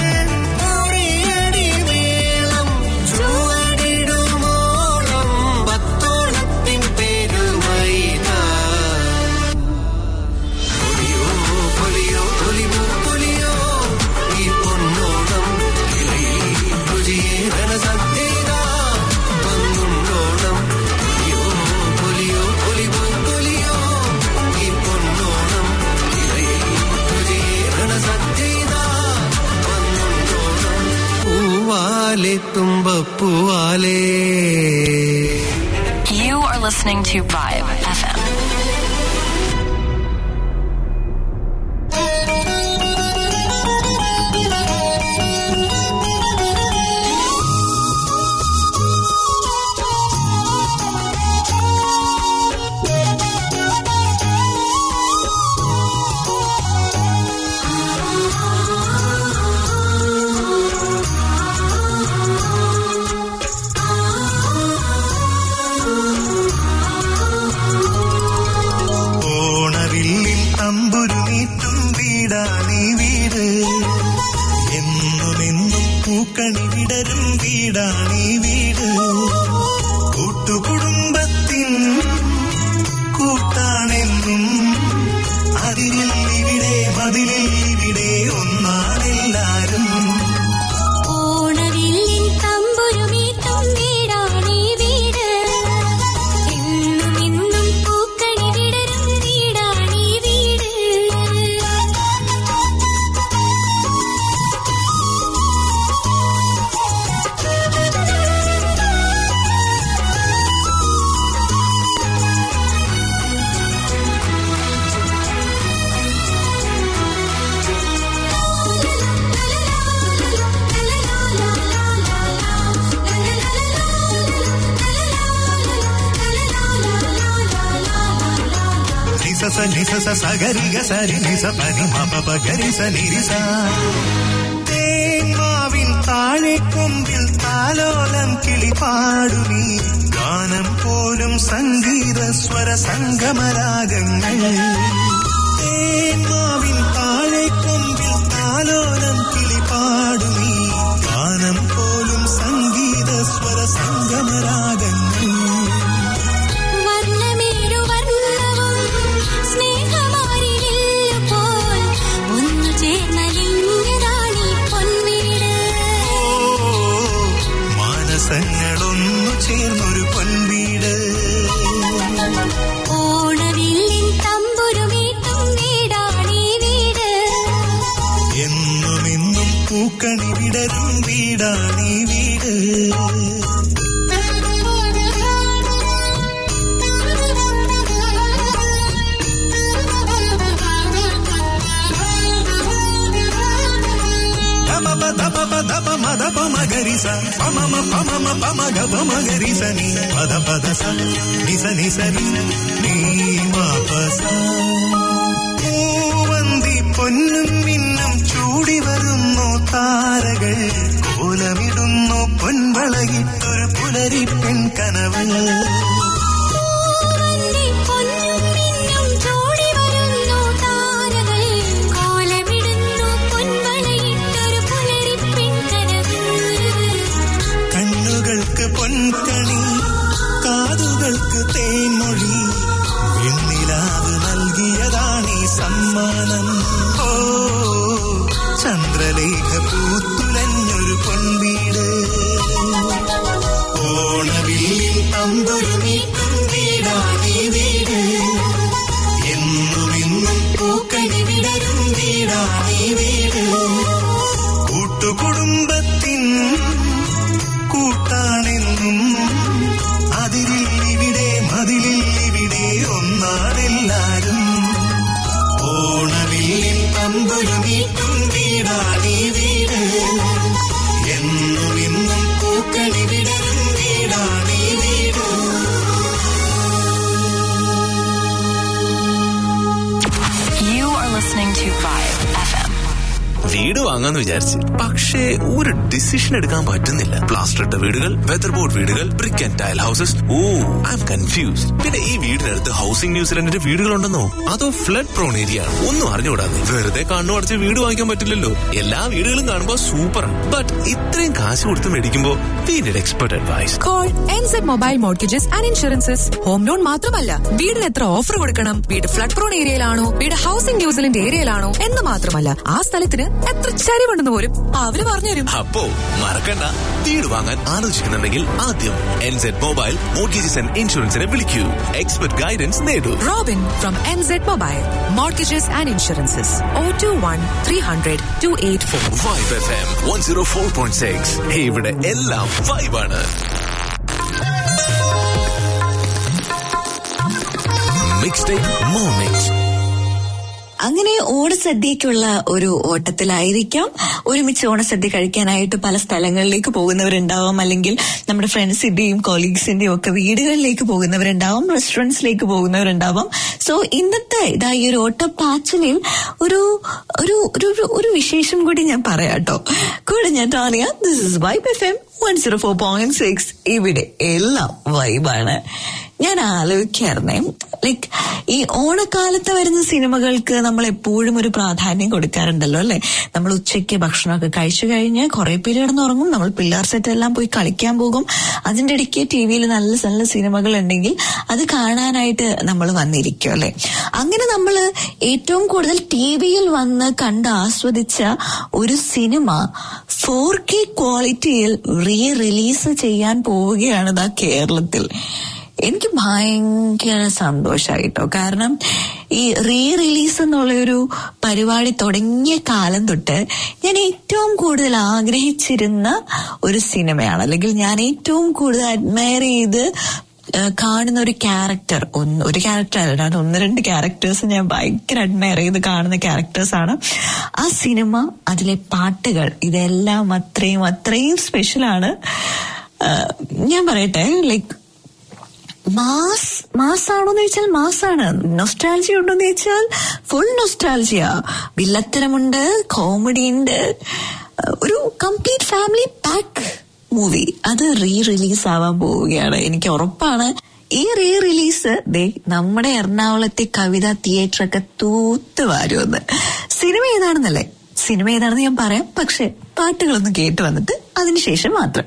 മേളം ചുവടിടുമോളം പത്തോളത്തിൻ പെരുമൈത പൊലിയോ പൊലിയോ പൊലിമോ പൊലിയോ ഈ പൊന്നോണം ഇലയിൽ രുചിയേറണ സദ്യത വന്നുണ്ടോണം പൊലിയോ പൊലിയോ പൊലിമോ പൊലിയോ ഈ പൊന്നോണം ഇലയിൽ രുചിയേറണ സദ്യത വന്നുണ്ടോണം പൂവാലെ തുമ്പപ്പൂവാലേ. You are listening to Vibe FM. ഓണവില്ലിൽ തമ്പുരുമീറ്റും വീടാണീ വീട് എന്നുമെന്നും പൂക്കണി വിടരും വീടാണീ വീട് കൂട്ടുകുടുംബത്തിൻ കൂട്ടാണെന്നും അതിരിൽ ഇവിടെ മതിലിൽ ഇവിടെ ഒന്നാണെല്ലാരും. ഓണവില്ലിൻ തമ്പുരുമീറ്റും വീടാണീ വീട് എന്നും എന്നും പൂക്കണി വിടരും വീടാണീ വീട്. నిసస నిసస సగరిగ సరి నిస పని మప గరిస నిరిస തേന്മാവിൻ താഴെ കൊമ്പിൽ താലോലം കിളിപാടുമീ ഗാനം പോലും സംഗീത സ്വര സംഗമരാഗങ്ങൾ. തേന്മാവിൻ താഴെ കൊമ്പിൽ താലോലം കിളിപാടുമീ ഗാനം പോലും സംഗീത സ്വര സംഗമരാഗങ്ങൾ. വർണ്ണമേഴു വർണ്ണവും സ്നേഹമാരിലില്ലുപോൽ ഒന്നു ചേർന്നലിഞ്ഞതാണീ പൊൻവീട്. മാനസങ്ങളൊന്നു ചേർന്നൊരു പൊൻവീട്. ഓണവില്ലിൻ തമ്പുരുമീട്ടും വീടാണീ വീട് എന്നുമെന്നും പൂക്കണി വിടരും വീടാണീ വീട്. ധപ ധപ ധപ മദപ മഗരി గరిస పమమ పమమ పమగ పమగరిస నీ పద పద స నిస నిస నీ మాపస പൂവന്തി പൊന്നും മിന്നും ചൂടി വരുന്നു താരകൾ കോലമിടുന്നു പൊൻവളയിട്ടൊരു പുലരി പെൺകനവ് കണ്ണുകൾക്ക് പൊൻകണി കാതുകൾക്ക് തേൻമൊഴി വെണ്ണിലാവ് നൽകിയതാണീ സമ്മാനം ഓ ചന്ദ്രലേഖ പൂത്തുലഞ്ഞൊരു പൊൻവീട് ഓണവില്ലിൽ തമ്പുരുമീട്ടും വീടാണീ വീട് എന്നുമിന്നും പൂക്കണി വിടരും വീടാണീ വീട് കൂട്ടുകുടുംബത്തിൻ കൂട്ടാണെന്നും അതിരിൽ ഇവിടെ മതിലിൽ ഇവിടെ ഒന്നാണെല്ലാരും ഓണവില്ലിൽ തമ്പുരുമീട്ടും വീടാണീ വീട് എന്നും ഇന്നും പൂക്കണി വിടരും വീടാണീ വീട്. You are listening to Vibe FM. വീട് വാങ്ങാന്ന് വിചാരിച്ച്, പക്ഷേ ഒരു ഡിസിഷൻ എടുക്കാൻ പറ്റുന്നില്ല. പ്ലാസ്റ്റർ ഇട്ട വീടുകൾ, വെതർ ബോർഡ് വീടുകൾ, brick and tile houses. I'm confused. പിന്നെ ഈ വീടിനടുത്ത് ഹൗസിംഗ് ന്യൂസിലൻഡിന്റെ വീടുകളുണ്ടെന്നോ അതോ ഫ്ലഡ് പ്രോൺ ഏരിയ ആണ്? ഒന്നും അറിഞ്ഞുകൂടാതെ വെറുതെ കണ്ണു അടച്ച് വീട് വാങ്ങിക്കാൻ പറ്റില്ലല്ലോ. എല്ലാ വീടുകളും കാണുമ്പോൾ സൂപ്പറാണ്, ബട്ട് ഇത്രയും കാശ് കൊടുത്ത് മേടിക്കുമ്പോൾ we need expert advice. Call NZ Mobile Mortgages and Insurances. Home loan മാത്രമല്ല, വീടിന് എത്ര ഓഫർ കൊടുക്കണം, വീട് ഫ്ലഡ് പ്രോൺ ഏരിയയിലാണോ, വീട് ഹൗസിംഗ് ന്യൂസിലൻഡ് ഏരിയയിലാണോ എന്ന് മാത്രമല്ല, ആ സ്ഥലത്തിന് എത്ര ചരിവുണ്ടെന്ന് പോലും അവര് പറഞ്ഞുതരും. അപ്പോ മറക്കണ്ട, വീട് വാങ്ങാൻ ആലോചിക്കുന്നുണ്ടെങ്കിൽ ആദ്യം NZ Mobile Mortgages and Insuranceനെ വിളിക്കൂ. എക്സ്പെർട്ട് ഗൈഡൻസ് നേടൂ. Robin from NZ Mobile Mortgages and Insurances. 021-300-284. Vibe FM 104.6. ഇവിടെ എല്ലാം വൈബാണ്. Mixtape Moments. അങ്ങനെ ഓണസദ്യക്കുള്ള ഒരു ഓട്ടത്തിലായിരിക്കാം. ഒരുമിച്ച് ഓണസദ്യ കഴിക്കാനായിട്ട് പല സ്ഥലങ്ങളിലേക്ക് പോകുന്നവരുണ്ടാവാം, അല്ലെങ്കിൽ നമ്മുടെ ഫ്രണ്ട്സിന്റെയും കൊളീഗ്സിന്റെയും ഒക്കെ വീടുകളിലേക്ക് പോകുന്നവരുണ്ടാവാം, റെസ്റ്റോറൻറ്റ്സിലേക്ക് പോകുന്നവരുണ്ടാവാം. സോ ഇന്നത്തെ ഈ ഒരു ഓട്ടപ്പാച്ചിലിൽ ഒരു വിശേഷം കൂടി ഞാൻ പറയാട്ടോ. കൂടെ ഞാൻ Taniya. This is Vibe FM 104.6. ഇവിടെ എല്ലാം വൈബാണ്. ഞാൻ ആലോചിക്കായിരുന്നേ, ലൈക്ക് ഈ ഓണക്കാലത്ത് വരുന്ന സിനിമകൾക്ക് നമ്മൾ എപ്പോഴും ഒരു പ്രാധാന്യം കൊടുക്കാറുണ്ടല്ലോ അല്ലെ. നമ്മൾ ഉച്ചയ്ക്ക് ഭക്ഷണമൊക്കെ കഴിച്ചു കഴിഞ്ഞ് കുറെ പേര് കിടന്നുറങ്ങും, നമ്മൾ പിള്ളേർ സെറ്റ് എല്ലാം പോയി കളിക്കാൻ പോകും. അതിന്റെ ഇടയ്ക്ക് ടിവിയിൽ നല്ല നല്ല സിനിമകൾ ഉണ്ടെങ്കിൽ അത് കാണാനായിട്ട് നമ്മൾ വന്നിരിക്കും അല്ലെ. അങ്ങനെ നമ്മൾ ഏറ്റവും കൂടുതൽ ടിവിയിൽ വന്ന് കണ്ട് ആസ്വദിച്ച ഒരു സിനിമ 4K ക്വാളിറ്റിയിൽ റിലീസ് ചെയ്യാൻ പോവുകയാണ് കേരളത്തിൽ. എനിക്ക് ഭയങ്കര സന്തോഷായിട്ടോ. കാരണം ഈ റിലീസ് എന്നുള്ളൊരു പരിപാടി തുടങ്ങിയ കാലം തൊട്ട് ഞാൻ ഏറ്റവും കൂടുതൽ ആഗ്രഹിച്ചിരുന്ന ഒരു സിനിമയാണ്, അല്ലെങ്കിൽ ഞാൻ ഏറ്റവും കൂടുതൽ അഡ്മയർ ചെയ്ത് കാണുന്ന ഒരു ക്യാരക്ടർ. ഒരു ക്യാരക്ടർ അല്ല, ഒന്ന് രണ്ട് ക്യാരക്ടേഴ്സ് ഞാൻ ഭയങ്കര അഡ്മയർ ചെയ്ത് കാണുന്ന ക്യാരക്ടേഴ്സാണ്. ആ സിനിമ, അതിലെ പാട്ടുകൾ, ഇതെല്ലാം അത്രയും സ്പെഷ്യലാണ്. ഞാൻ പറയട്ടെ, ലൈക്ക് മാസാണോന്ന് ചോദിച്ചാൽ മാസാണ്. നൊസ്റ്റാൾജിയ ഉണ്ടോന്ന് ചോദിച്ചാൽ ഫുൾ നൊസ്റ്റാൾജിയ. വില്ലത്തരമുണ്ട്, കോമഡി ഉണ്ട്, ഒരു കംപ്ലീറ്റ് ഫാമിലി പാക്ക് മൂവി. അത് റിലീസ് ആവാൻ പോവുകയാണ്. എനിക്ക് ഉറപ്പാണ് ഈ റിലീസ് നമ്മുടെ എറണാകുളത്തെ കവിത തിയേറ്ററൊക്കെ തൂത്തുവാരുമെന്ന്. സിനിമ ഏതാണെന്നല്ലേ, സിനിമ ഏതാണെന്ന് ഞാൻ പറയാം, പക്ഷെ പാട്ടുകളൊന്നും കേട്ട് വന്നിട്ട് അതിനുശേഷം മാത്രം.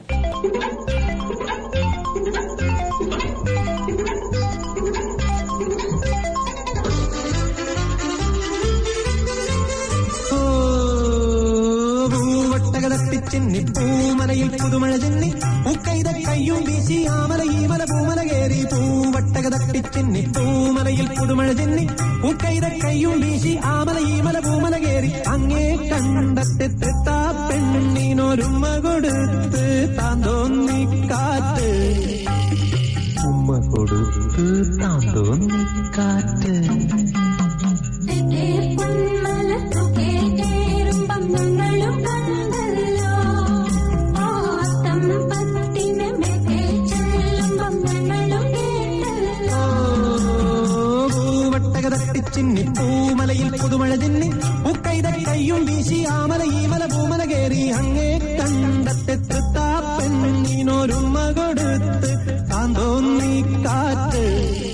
ചെന്നി പൂമലയിൽ പുതുമഴ ചെന്നി പൂക്കൈത കയ്യും വീശി ആമല ഈമല പൂമല കേറി പൂവട്ടക തട്ടിച്ചെന്നി പൂമലയിൽ പുതുമഴ ചെന്നി പൂക്കൈത കയ്യും വീശി ആമല ഈമല പൂമല കേറി അങ്ങേ കണ്ടെത്തെത്താ പെണ്ണിനൊരുമ്മ കൊടുത്ത് താൻ തോന്നി കാറ്റ് ഉമ്മ കൊടുത്ത് താൻ തോന്നി കാറ്റ് ഞങ്ങളും കണ്ടല്ലോ ചിന്നി പൂമലയിൽ പുതുമഴ ചിന്നി ഉക്കൈത കയ്യും വീശി ആമല ഈമല പൂമല കേറി അങ്ങേ കണ്ടത്തെ തൃത്താ പെണ്ണിനൊരുമ കൊടുത്ത് താന്തോന്നി കാറ്റ്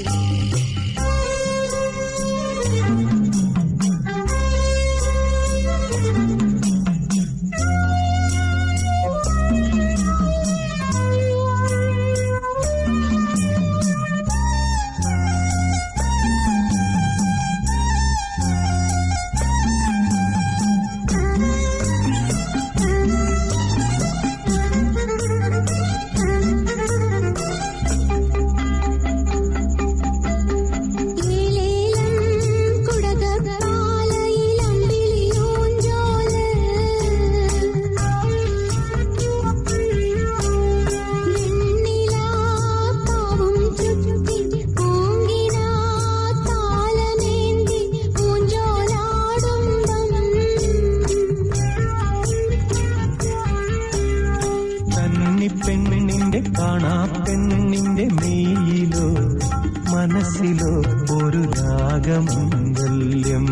പെണ്ണിന്റെ കാണാ പെണ്ണിന്റെ മെയ്യിലോ മനസ്സിലോ ഒരു രാഗമംഗല്യം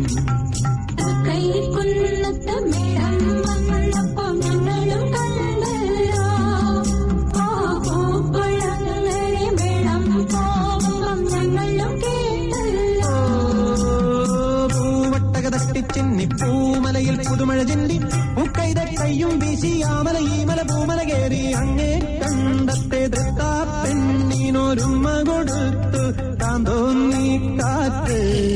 കൈകുന്നത്ത് മേളം വന്നപ്പോൾ ഞങ്ങളും കണ്ടല്ലോ ആ പൂക്കുളങ്ങനെ മേളം പോകുമ്പം ഞങ്ങളും കേട്ടല്ലോ പൂവട്ടക തട്ടിച്ചിന്നി പൂമലയിൽ പുതുമഴ ചിന്നി ഉക്കൈത കയ്യും വീശി ആമല ഈമല പൂമല കേറി അങ്ങേ കണ്ടത്തെ തൃത്താ പെണ്ണിനൊരുമ കൊടുത്തു താന്തോന്നി കാറ്റ്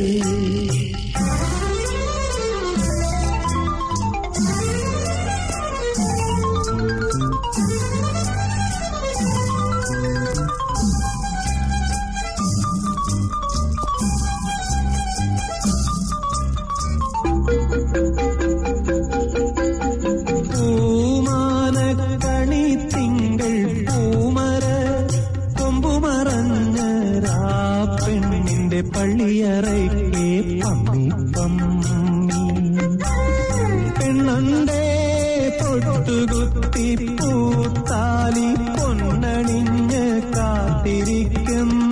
പൂമാനക്കണി തിങ്കൾ പൂമര കൊമ്പുമറഞ്ഞ പെണ്ണിന്റെ പള്ളിയറയ്ക്കേ പമ്മി പമ്മി പെണ്ണണ്ടേ തൊട്ടുകുത്തി പൂത്താലി പൊന്നണിഞ്ഞ് കാത്തിരിക്കുന്ന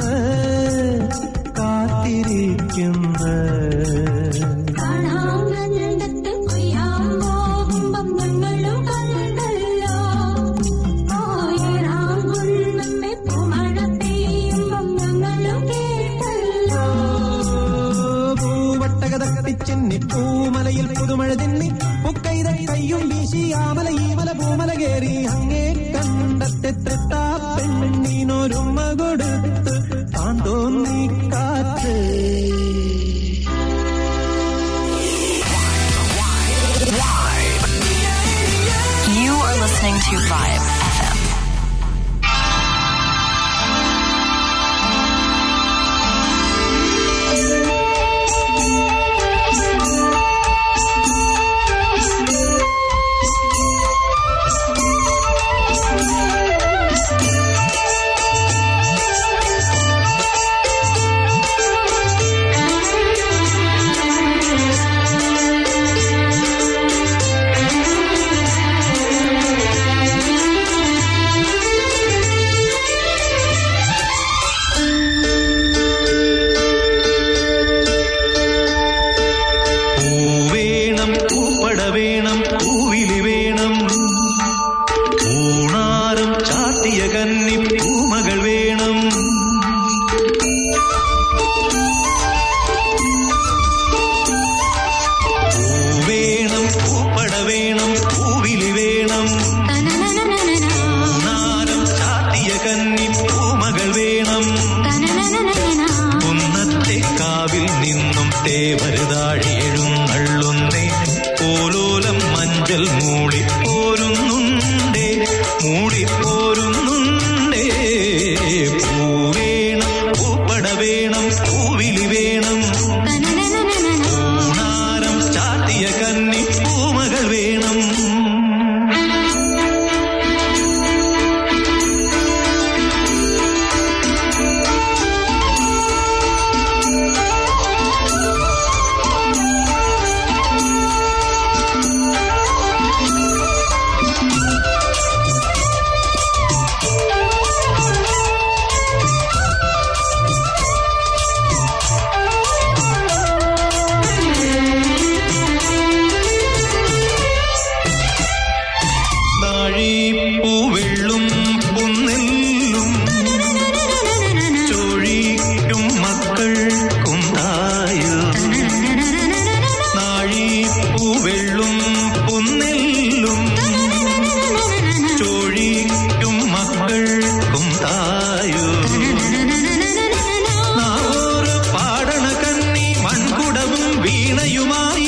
കാണാങ്കണ്ടത്ത് കൊയ്യാൻ പോകുമ്പം ഞങ്ങളും കണ്ടല്ലോ ആയിരം കുന്നമ്മെ പൂമഴ പെയ്യുമ്പം ഞങ്ങളും കേട്ടല്ലോ പൂവട്ടക തട്ടിച്ചിന്നി പൂമലയിൽ പുതുമഴ ചിന്നി ഉക്കൈത കയ്യും വീശി ആമല ഈമല പൂമല കേറി അങ്ങേ കണ്ടത്തെ തൃത്താ പെണ്ണിനൊരുമ കൊടുത്ത് താന്തോന്നി കാറ്റ് You are listening to Vibe FM. വായു നാവോറ് പാടണ കന്നി മൺകുടവും വീണയുമായി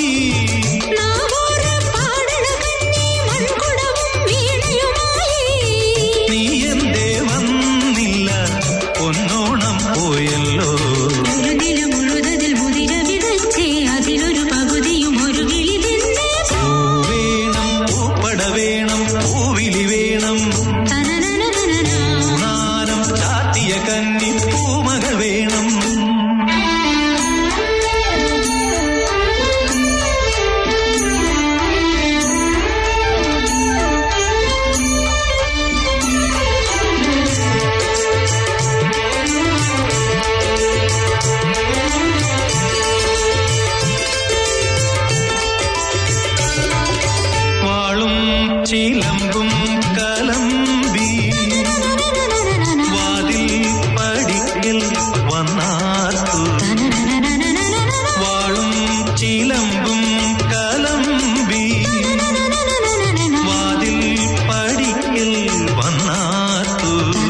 നീ എന്തേ വന്നില്ല പൊന്നോണം പോയല്ലോ വേണം പൂപ്പട വേണം പൂവിലി വേണം ൂണാരം ചാത്തിയ കന്നി പൂമകൾ വേണം വാളും ചിലമ്പും കലമ്പി വാതിൽ പടിക്കൽ വന്നാർത്തു വാളും ചിലമ്പും കലമ്പി വാതിൽ പടിക്കൽ വന്നാർത്തു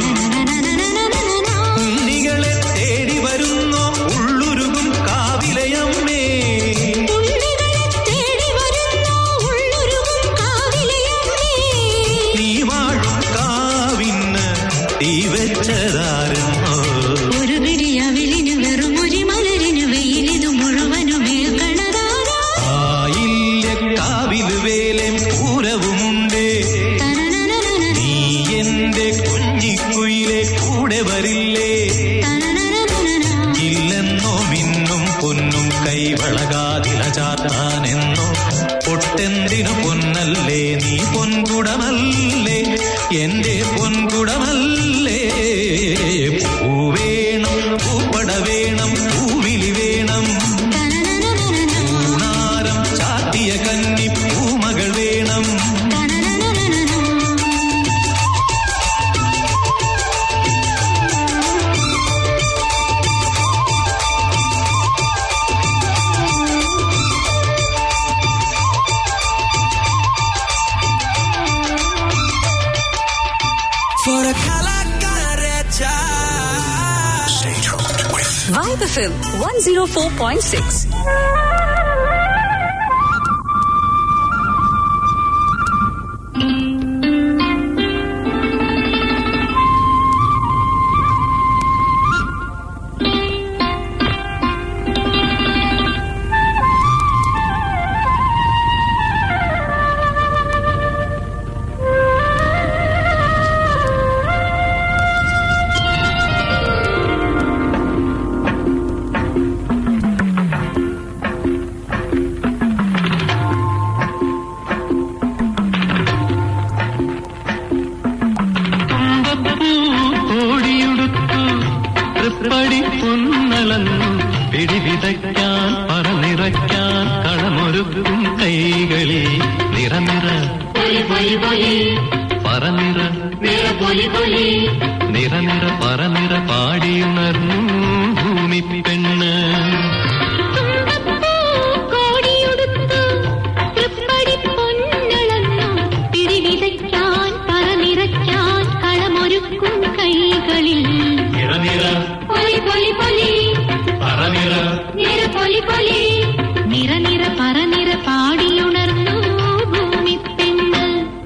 ഉണ്ണികളെ തേടി വരുന്നോ ഉള്ളുരുകും കാവിലയമ്മേ നീ വാഴും കാവിന് തീ വെച്ചതാരുന്നോ ആയില്യ കാവില് വേലം പൂരവുമുണ്ടേ നീ എന്റെ കുഞ്ഞിക്കുയിലെ കൂടെ വരില്ലേ ഇല്ലെന്നോ മിന്നും പൊന്നും കൈവളകാതില ചാത്താനെന്നോ പൊട്ടെന്തിനു പൊന്നല്ലേ നീ പൊൻകുടമല്ലേ എന്റെ പൊൻകുടമല്ലേ പൂവേണം പൂപ്പട വേണം പൂവിലി വേണം ൂണാരം ചാത്തിയ കന്നി പൂമകൾ വേണം Vibe FM 104.6. പിടിവിതയ്ക്കാൻ പറനിറയ്ക്കാൻ കളമൊരുക്കും കൈകളിൽ നിറനിറ പറനിറ നിറനിറ പറനിറ പാടിയുണർന്നു ഭൂമി പെണ്ണ് കൈകളിൽ നിറനിറ നിറ നിറ പറനിറ പാടിയുണർന്നു ഭൂമി പെണ്ണ്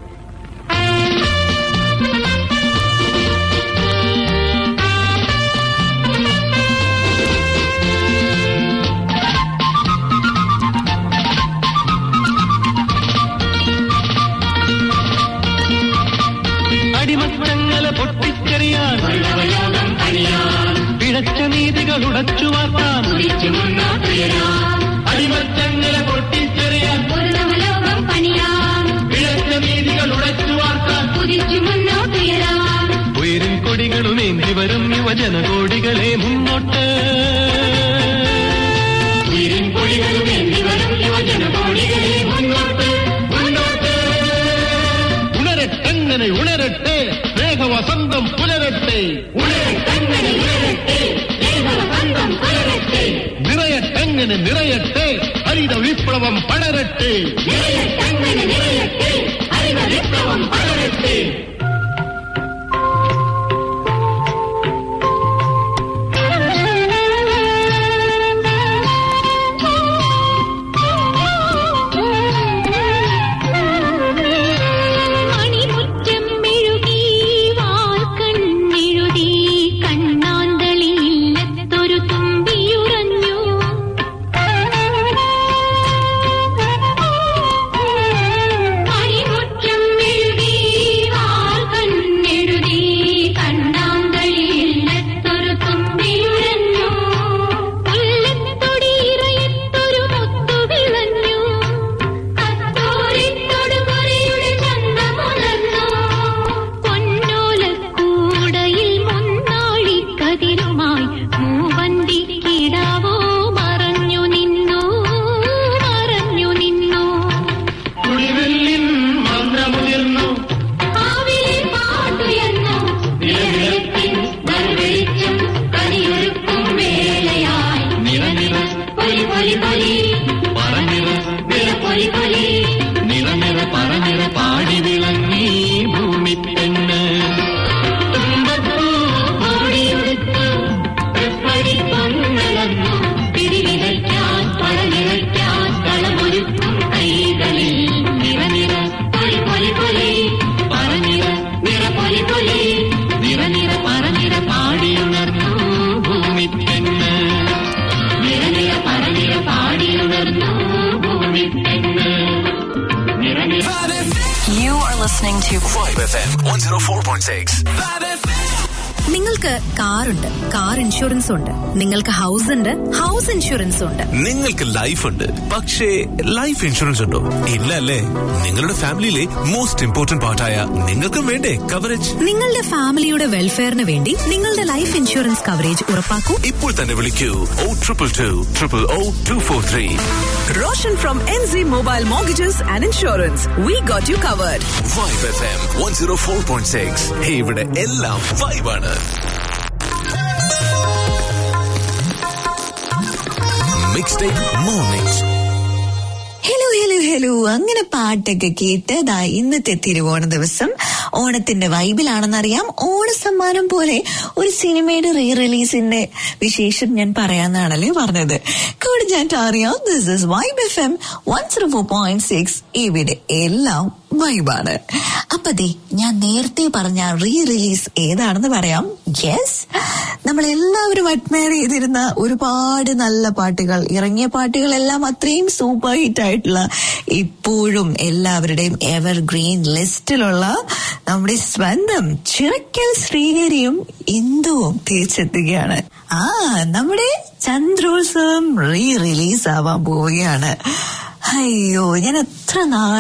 അടിമത്തങ്ങളെ പൊട്ടിച്ചെറിയാൻ പിഴച്ച നീതികൾ ഉടച്ചു വാർത്താൻ അടിമത്തങ്ങളെ പൊട്ടിച്ചെറിയാൻ പിഴച്ച നീതികൾ ഉടച്ചു വാർത്താൻ ഉയരും കൊടികളും ഏന്തി വരും യുവജനകോടികളെ മുന്നോട്ട് ഉയരും കൊടികളും ഏന്തി വരും യുവജനകോടികളെ മുന്നോട്ട് ഉണരട്ടെങ്ങനെ ഉണരട്ടെ സ്നേഹവസന്തം പുലരട്ടെ നിറയട്ടെങ്ങനെ നിറയട്ടെ ഹരിത വിപ്ലവം പടരട്ടെ FM 104.6. നിങ്ങൾക്ക് കാറുണ്ട്, കാർ ഇൻഷുറൻസ് ഉണ്ട്. നിങ്ങൾക്ക് ഹൗസ് ഉണ്ട്, ഹൗസ് ഇൻഷുറൻസ് ഉണ്ട്. നിങ്ങൾക്ക് ലൈഫ് ഉണ്ട്, പക്ഷേ ലൈഫ് ഇൻഷുറൻസ് ഉണ്ടോ? ഇല്ല അല്ലേ? നിങ്ങളുടെ ഫാമിലിയിലെ മോസ്റ്റ് ഇമ്പോർട്ടന്റ് പാർട്ടായ നിങ്ങൾക്കും വേണ്ടേ കവറേജ്? നിങ്ങളുടെ ഫാമിലിയുടെ വെൽഫെയറിന് വേണ്ടി നിങ്ങളുടെ ലൈഫ് ഇൻഷുറൻസ് കവറേജ് ഉറപ്പാക്കൂ. ഇപ്പോൾ തന്നെ വിളിക്കൂ 0222000243. Roshan from NZ Mobile Mortgages and Insurance. We got you covered. Vibe FM 104.6. ഇവിടെ എല്ലാം വൈബാണ്. Mixtape Mornings. ഹലോ അങ്ങനെ പാട്ടൊക്കെ കേട്ട് ഇന്നത്തെ തിരുവോണ ദിവസം ഓണത്തിന്റെ വൈബിലാണെന്നറിയാം. ഓണസമ്മാനം പോലെ ഒരു സിനിമയുടെ റീ റിലീസിന്റെ വിശേഷം ഞാൻ പറയാന്നാണല്ലേ പറഞ്ഞത്. കൂടെ ഞാൻ അറിയാം. This is Vibe FM 104.6. ഇവിടെ എല്ലാം വൈബാണ്. അപ്പൊ ഞാൻ നേരത്തെ പറഞ്ഞ റീ റിലീസ് ഏതാണെന്ന് പറയാം. യെസ്, നമ്മളെല്ലാവരും അഡ്മയർ ചെയ്തിരുന്ന ഒരുപാട് നല്ല പാട്ടുകൾ, ഇറങ്ങിയ പാട്ടുകളെല്ലാം അത്രയും സൂപ്പർ ഹിറ്റ് ആയിട്ടുള്ള, ഇപ്പോഴും എല്ലാവരുടെയും എവർഗ്രീൻ ലിസ്റ്റിലുള്ള നമ്മുടെ സ്വന്തം ചിറക്കൽ ശ്രീഹരിയും ഇന്ദുവും തിരിച്ചെത്തുകയാണ്. നമ്മുടെ ചന്ദ്രോത്സവം റീ റിലീസ് ആവാൻ പോവുകയാണ്. അയ്യോ, ഞാൻ എത്ര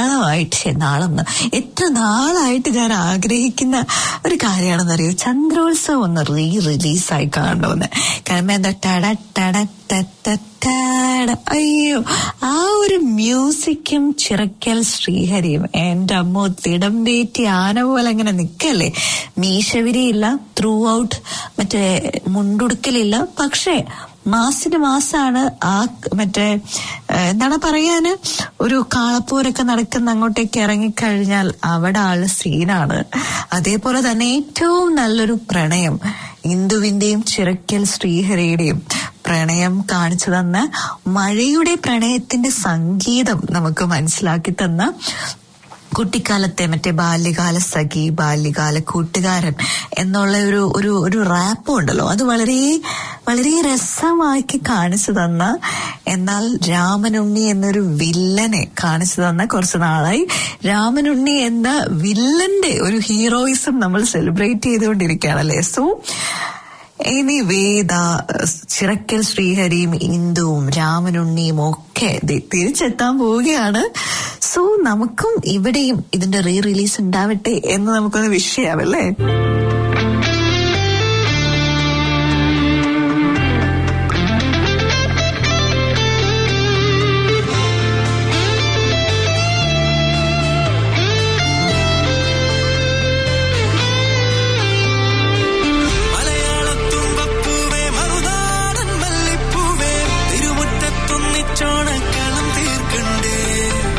നാളായിട്ട് ഞാൻ ആഗ്രഹിക്കുന്ന ഒരു കാര്യമാണെന്നറിയോ, ചന്ദ്രോത്സവം ഒന്ന് റീ റിലീസായി കാണണമെന്ന്. കാരണം എന്താ അയ്യോ, ആ ഒരു മ്യൂസിക്കും ചിറക്കൽ ശ്രീഹരിയും എന്റെ അമ്മോ തിടമ്പേറ്റി ആന പോലെ അങ്ങനെ നിക്കല്ലേ. മീശവിരിയില്ല, ത്രൂ ഔട്ട് മറ്റേ മുണ്ടുടുക്കലില്ല, പക്ഷേ മാസിന് മാസാണ്. ആ മറ്റേ എന്താണ് പറയാന്, ഒരു കാളപ്പൂരൊക്കെ നടക്കുന്ന അങ്ങോട്ടേക്ക് ഇറങ്ങിക്കഴിഞ്ഞാൽ അവിടെ ആള് സീനാണ്. അതേപോലെ തന്നെ ഏറ്റവും നല്ലൊരു പ്രണയം, ഇന്ദുവിന്റെയും ചിറക്കൽ ശ്രീഹരിയുടെയും പ്രണയം കാണിച്ചു തന്ന, മഴയുടെ പ്രണയത്തിന്റെ സംഗീതം നമുക്ക് മനസ്സിലാക്കി തന്ന, കുട്ടിക്കാലത്തെ മറ്റേ ബാല്യകാല സഖി, ബാല്യകാല കൂട്ടുകാരൻ എന്നുള്ള ഒരു റാപ്പും ഉണ്ടല്ലോ, അത് വളരെ വളരെ രസമാക്കി കാണിച്ചു തന്ന, എന്നാൽ രാമനുണ്ണി എന്നൊരു വില്ലനെ കാണിച്ചു തന്ന. കുറച്ചു നാളായി രാമനുണ്ണി എന്ന വില്ലന്റെ ഒരു ഹീറോയിസം നമ്മൾ സെലിബ്രേറ്റ് ചെയ്തുകൊണ്ടിരിക്കുകയാണല്ലേ. സോ എനിവേ, ചിറക്കൽ ശ്രീഹരിയും ഇന്ദുവും രാമനുണ്ണിയും ഒക്കെ തിരിച്ചെത്താൻ പോവുകയാണ്. സോ നമുക്കും ഇവിടെയും ഇതിന്റെ റീ റിലീസ് ഉണ്ടാവട്ടെ എന്ന് നമുക്കൊന്ന് വിഷ് ചെയ്യാമല്ലേ.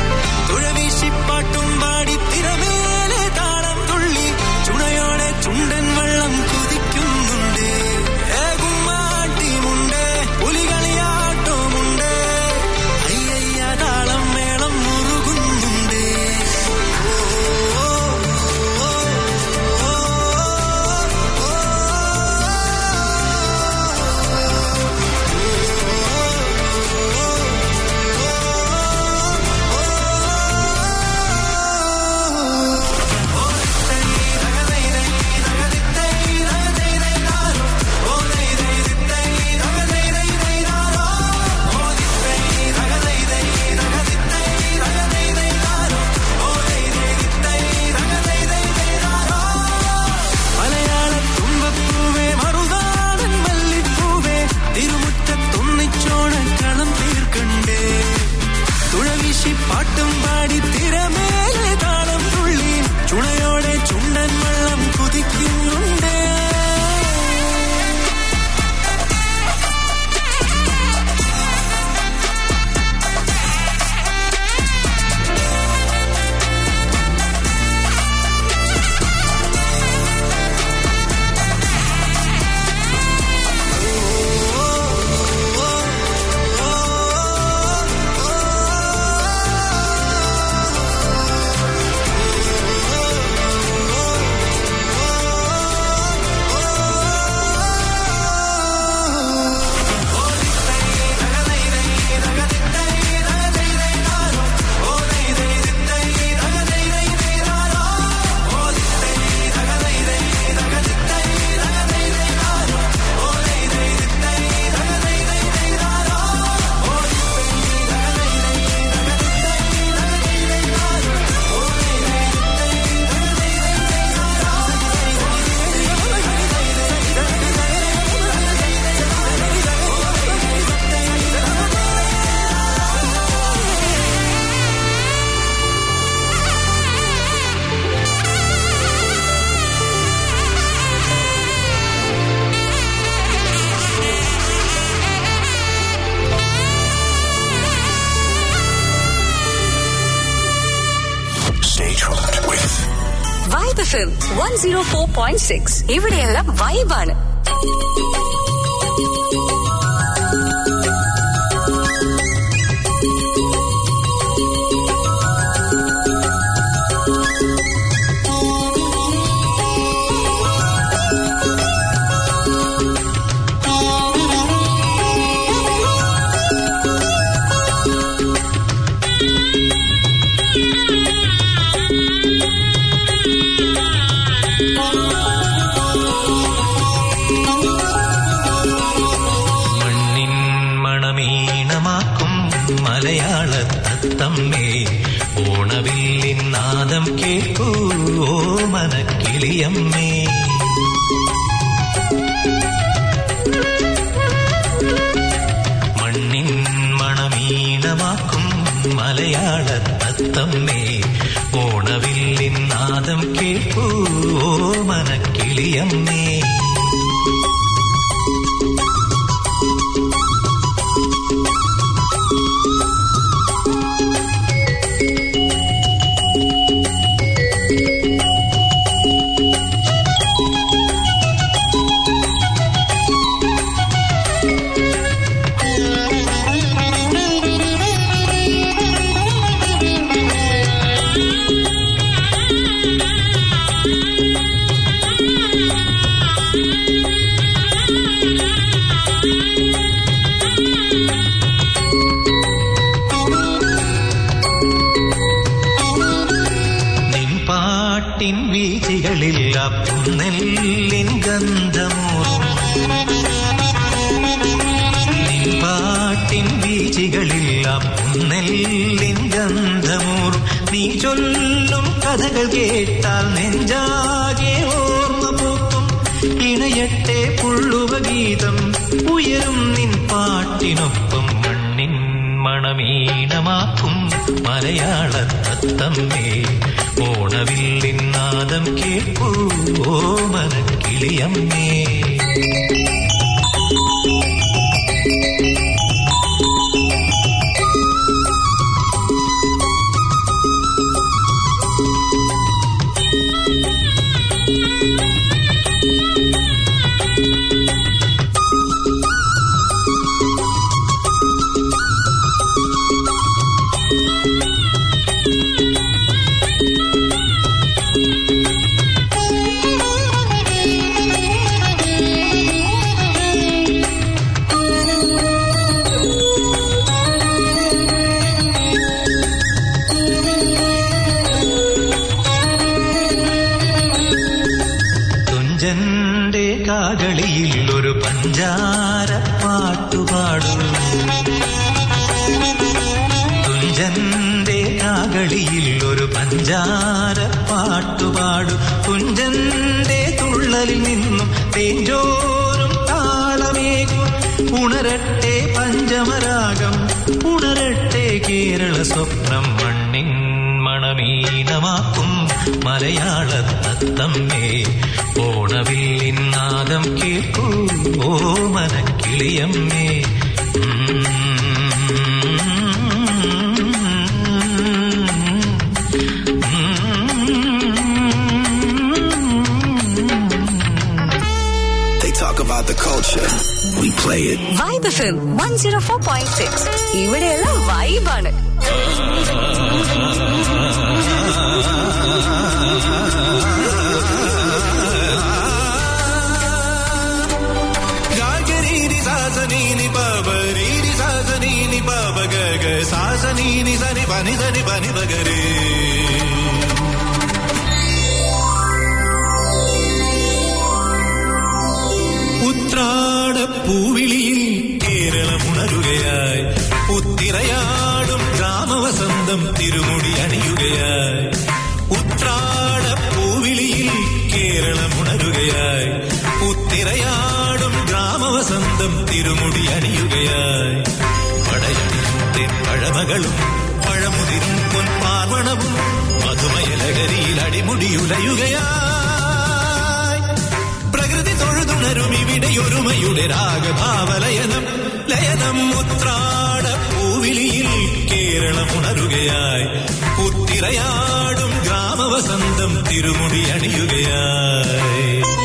ചുണയോടെ ചുണ്ട FM 104.6. ഇവിടെയെല്ലാം വൈബാണ്. തമ്മേ ഓണവില്ലിൻ നാദം കേൾക്കൂ മനക്കിളിയമ്മേ. മണ്ണിൻ മണമീണമാക്കും മലയാളത്തമ്മേ ഓണവില്ലിൻ നാദം കേൾക്കൂ മനക്കിളിയമ്മേ. വീചികളിൽ പുന്നെല്ലിൻ ഗന്ധമൂറും നിൻപാട്ടിൻ വീചികളിൽ പുന്നെല്ലിൻ ഗന്ധമൂറും നീ ചൊല്ലും കഥകൾ കേട്ടാൽ നെഞ്ചാകെ ഓർമ്മ പൂക്കും. ഇണയട്ടെ പുള്ളുവ ഗീതം ഉയരും നിൻ പാട്ടിനൊപ്പം മണ്ണിൻ മണമീണമാക്കും മലയാളത്തമ്മേ ഓണവില്ലിൻ നാദം കേൾക്കൂ മനക്കിളിയമ്മേ. തുഞ്ചന്റെ കാകളിയിൽ ഒരു പഞ്ചാര പാട്ടുപാടൂ. തുഞ്ചന്റെ കാകളിയിൽ ഒരു പഞ്ചാര പാട്ടുപാടു. കുഞ്ചന്റെ തുള്ളലിൽ നിന്നും തേഞ്ചോരും താളമേകും. ഉണരട്ടെ പഞ്ചമരാഗം ഉണരട്ടെ കേരള സ്വപ്നം മണ്ണിൻ മണമീനമാക്കും മലയാളത്തമ്മേ ഓണവില്ലിൻ നാദം കേൾക്കൂ മനക്കിളിയമ്മേ. Talk about the culture. We play it. Vibe FM 104.6. ഇവിടെയെല്ലാം വൈബാണ്. ഗാഗരീരി സാസനീനി പബരീരി സാസനീനി പബഗഗ സാസനീനി സനി പനി സനി പനി പഗരേ. ഉത്രാടപ്പൂവിളിയിൽ കേരളമുണരുകയായി ഉത്തിരയാടും ഗ്രാമവസന്തം തിരുമുടി അണിയുകയായി. ഉത്രാടപ്പൂവിളിയിൽ കേരളമുണരുകയായി ഉത്തിരയാടും ഗ്രാമവസന്തം തിരുമുടി അണിയുകയായി. പടയണിയും പഴമകളും പഴമുതിരും പൊൻപാർവണവും മധുമയലകരിയിൽ അടിമുടിയുലയുകയായി. പ്രകൃതി തൊഴുതുണരും രാഗഭാവലയനം ലയനം ഉത്രാടപ്പൂവിളിയിൽ കേരള കേരളമുണരുകയായി. പുത്തിരയാടും ഗ്രാമവസന്തം തിരുമുടി അണിയുകയായി.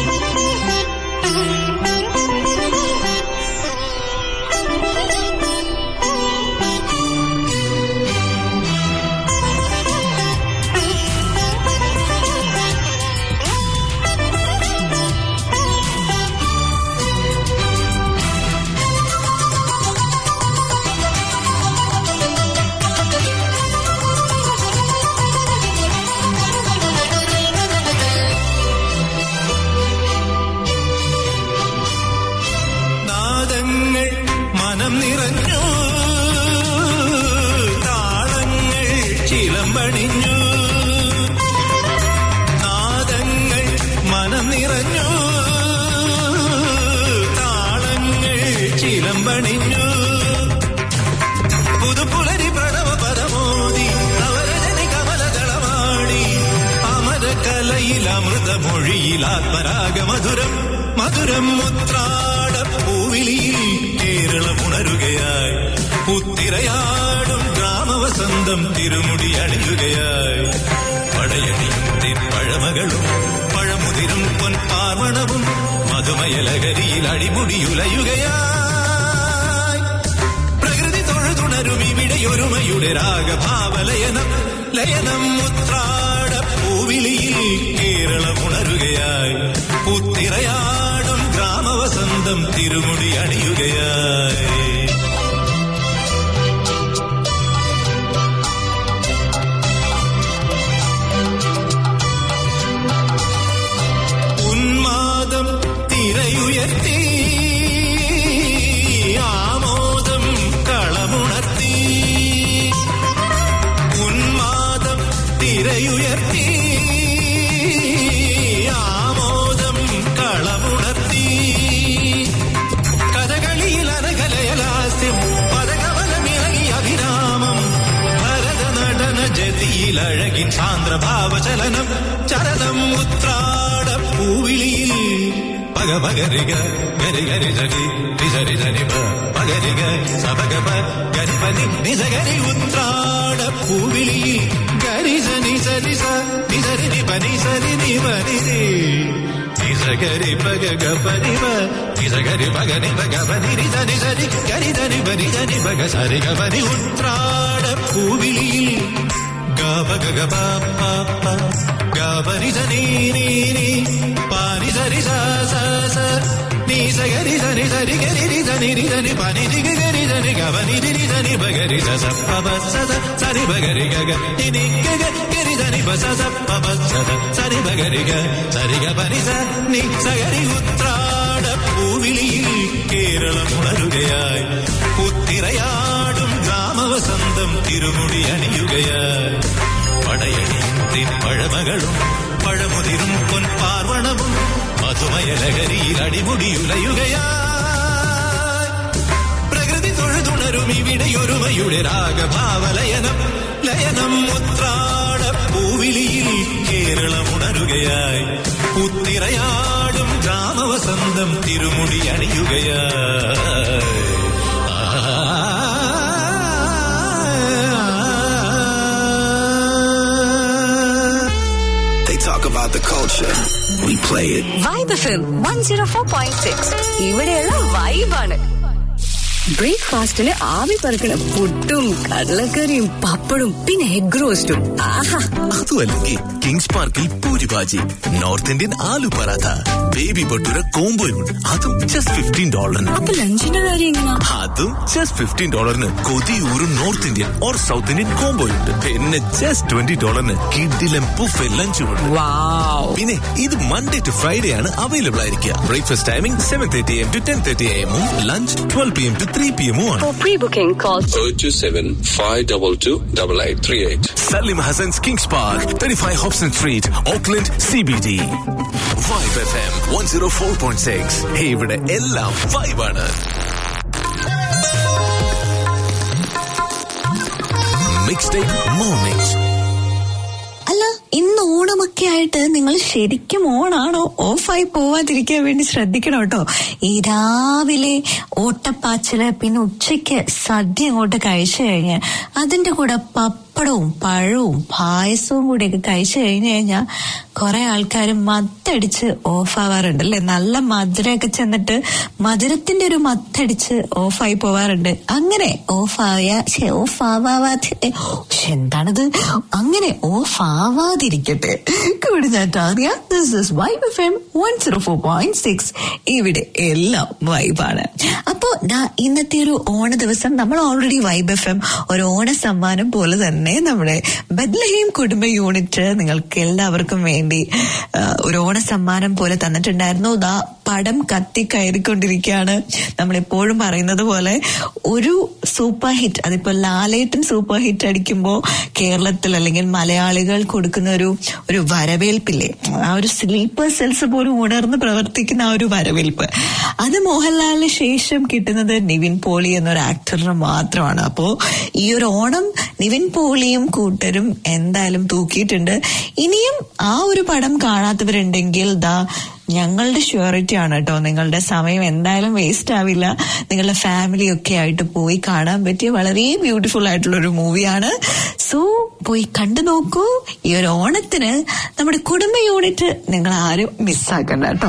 പുതുപുലരി പ്രണവ പദമോദി നവരജനി കമലദളമാടി അമരകലയിൽ അമൃതമൊഴിയിൽ ആത്മരാഗ മധുരം മധുരം ഉത്രാടപ്പൂവിളിയിൽ കേരളമുണരുകയായി. പുത്തിരയാടും ഗ്രാമവസന്തം തിരുമുടി അണിയുകയായി. പടയണിന്റെ പഴമകളും പഴമുതിരും പൊൻപാർവണവും മധുമയലകരിയിൽ അടിമുടിയുലയുകയായി. പ്രകൃതി തൊഴുതുണരും ഇവിടെയൊരുമയുടെ രാഗഭാവലയനം ലയനം ഉത്രാടപ്പൂവിളിയിൽ കേരളമുണരുകയായി. പുത്തിരയാടും ഗ്രാമവസന്തം തിരുമുടി അണിയുകയായി. ഉന്മാദം തിരയുയർത്തി ആമോദം കളമുണർത്തി. ഉന്മാദം തിരയുയർത്തി ആമോദം കളമുണർത്തി. കഥകളിയിൽ അനകലയലാസ്യം പദകവലമിളകി അഭിരാമം. ഭരതനടന ജതിയിൽ അഴകിൻ സാന്ദ്രഭാവചലനം ചലനം ഉത്രാടപ്പൂവിളിയിൽ. പഗപഗരിക ഗരിഗരി ജനി നിസരി ജനിപ പഗരിക സപഗപ ഗരിപനി നിസഗരി ഉത്രാടപ്പൂവിളിയിൽ. ഗരിജനി സരിസ നിസരി നിപനി സരി നിപനി നിസഗരി പഗപനിവ നിസഗരി പഗനി പഗപനി നിസരി സരി ഗരിധനി പനി ജനി പഗ സരി ഗപനി ഉത്രാടപ്പൂവിളിയിൽ. ഗപഗപ ഗപനി ജനി നീ പാനി സരി സ സ നീ സഗരി ധനി സരി ഗരി ധനി ധനി പനി ജിഗ ഗരി ധനി ഗപനി ധനി ധനി പഗരി സ പബ സ സരി പഗരി ഗഗ നി ഗഗ ഗരി ധനി പ സ പബ സ സരി പഗരി ഗ സരി ഗപനി സ നീ സഗരി ഉത്രാടപ്പൂവിളിയിൽ കേരളമുണരുകയായി. പുത്തിരയാടും ഗ്രാമവസന്തം തിരുമുടി അണിയുകയായി. പടയണിത്തിൻ പഴമകളും പഴമുതിരും പൊൻപാർവണവും മധുമയലകരിയിൽ അടിമുടിയുലയുകയായി. പ്രകൃതി തൊഴുതുണരും ഇവിടെയൊരുമയുടെ രാഗഭാവലയനം ലയനം ഉത്രാടപ്പൂവിളിയിൽ കേരളമുണരുകയായി. പുത്തിരയാടും ഗ്രാമവസന്തം തിരുമുടി അണിയുകയായി. Talk about the culture. We play it. Vibe FM 104.6. ഇവിടെയുള്ള വൈബാണ്. ബ്രേക്ക്ഫാസ്റ്റിന് ആവി പറക്കണ പുട്ടും കടലക്കറിയും പപ്പടും പിന്നെ എഗ് റോസ്റ്റും. ആഹാ, അതുമല്ലെങ്കിൽ കിങ്സ് പാർക്കിൽ പൂരിഭാജി, നോർത്ത് ഇന്ത്യൻ ആലു പറാത്ത, ബേബി ഭട്ടൂര കോംബോയും അതും ജസ്റ്റ് $15. അപ്പൊ ലഞ്ചിന്റെ കാര്യം എങ്ങനെയാ? അതും ജസ്റ്റ് $15 കൊതിയൂറും north Indian or south Indian കോംബോയുണ്ട്. പിന്നെ ജസ്റ്റ് $20 കിഡിലും ബുഫേ ലഞ്ചുമുണ്ട്. പിന്നെ ഇത് മൺഡേ ടു ഫ്രൈഡേ ആണ് അവൈലബിൾ ആയിരിക്കുക. Breakfast timing 7:30 AM to 10:30 AM, lunch 12 PM to 3 PM ആണ്. For pre-booking call 027-522-8838. Salim Hassan's Kings Park, 35 Hobson Street, Auckland, CBD. Vibe FM 104.6. ഇവിടെ എല്ലാം വൈബാണ്. Mixtape Mornings. അല്ല, ഇന്ന് ഓണമൊക്കെ ആയിട്ട് നിങ്ങൾ ശരിക്കും ഓണാണോ ഓഫായി പോവാതിരിക്കാൻ വേണ്ടി ശ്രദ്ധിക്കണം കേട്ടോ. ഈ രാവിലെ ഓട്ടപ്പാച്ചില്, പിന്നെ ഉച്ചയ്ക്ക് സദ്യ അങ്ങോട്ട് കഴിച്ചു കഴിഞ്ഞ് അതിന്റെ കൂടെ പപ്പടവും പഴവും പായസവും കൂടിയൊക്കെ കഴിച്ചു കഴിഞ്ഞു കഴിഞ്ഞാൽ കുറെ ആൾക്കാർ മത്തടിച്ച് ഓഫാവാറുണ്ട് അല്ലെ. നല്ല മധുരമൊക്കെ ചെന്നിട്ട് മധുരത്തിന്റെ ഒരു മത്തടിച്ച് ഓഫായി പോവാറുണ്ട്. അങ്ങനെ എന്താണത്, അങ്ങനെ ഓഫാവാതിരിക്കട്ടെ. കൂടിഞ്ഞാറ്റാറിയ ദിസ് ഇസ് വൈബ് FM 104.6. ഇവിടെ എല്ലാം വൈബാണ്. അപ്പോ ഇന്നത്തെ ഒരു ഓണ ദിവസം നമ്മൾ ഓൾറെഡി വൈബ് FM ഒരു ഓണ സമ്മാനം പോലെ തന്നെ നമ്മുടെ ബത്ലഹേം കുടുംബ യൂണിറ്റ് നിങ്ങൾക്ക് എല്ലാവർക്കും വേണ്ടി ഒരു ഓണ സമ്മാനം പോലെ തന്നിട്ടുണ്ടായിരുന്നു. പടം കത്തിക്കയറിക്കൊണ്ടിരിക്കുകയാണ്. നമ്മളെപ്പോഴും പറയുന്നത് പോലെ ഒരു സൂപ്പർ ഹിറ്റ്, അതിപ്പോ ലാലേട്ടൻ സൂപ്പർ ഹിറ്റ് അടിക്കുമ്പോ കേരളത്തിൽ അല്ലെങ്കിൽ മലയാളികൾ കൊടുക്കുന്ന ഒരു വരവേൽപ്പില്ലേ, ആ ഒരു സ്ലീപ്പർ സെൽസ് പോലും ഉണർന്ന് പ്രവർത്തിക്കുന്ന ആ ഒരു വരവേൽപ്പ്, അത് മോഹൻലാലിന് ശേഷം കിട്ടുന്നത് നിവിൻ പോളി എന്നൊരു ആക്ടറിന് മാത്രമാണ്. അപ്പോ ഈ ഒരു ഓണം നിവിൻ പോളിയും കൂട്ടരും എന്തായാലും തൂക്കിയിട്ടുണ്ട്. ഇനിയും ആ ഒരു പടം കാണാത്തവരുണ്ടെങ്കിൽ ഞങ്ങളുടെ ഷ്യൂറിറ്റി ആണ് കേട്ടോ. നിങ്ങളുടെ സമയം എന്തായാലും വേസ്റ്റ് ആവില്ല. നിങ്ങളുടെ ഫാമിലി ഒക്കെ ആയിട്ട് പോയി കാണാൻ പറ്റിയ വളരെ ബ്യൂട്ടിഫുൾ ആയിട്ടുള്ള ഒരു മൂവിയാണ്. സോ പോയി കണ്ടു നോക്കൂ. ഈ ഒരു ഓണത്തിന് നമ്മുടെ കുടുംബ യൂണിറ്റ് നിങ്ങൾ ആരും മിസ്സാക്കണ്ട കേട്ടോ.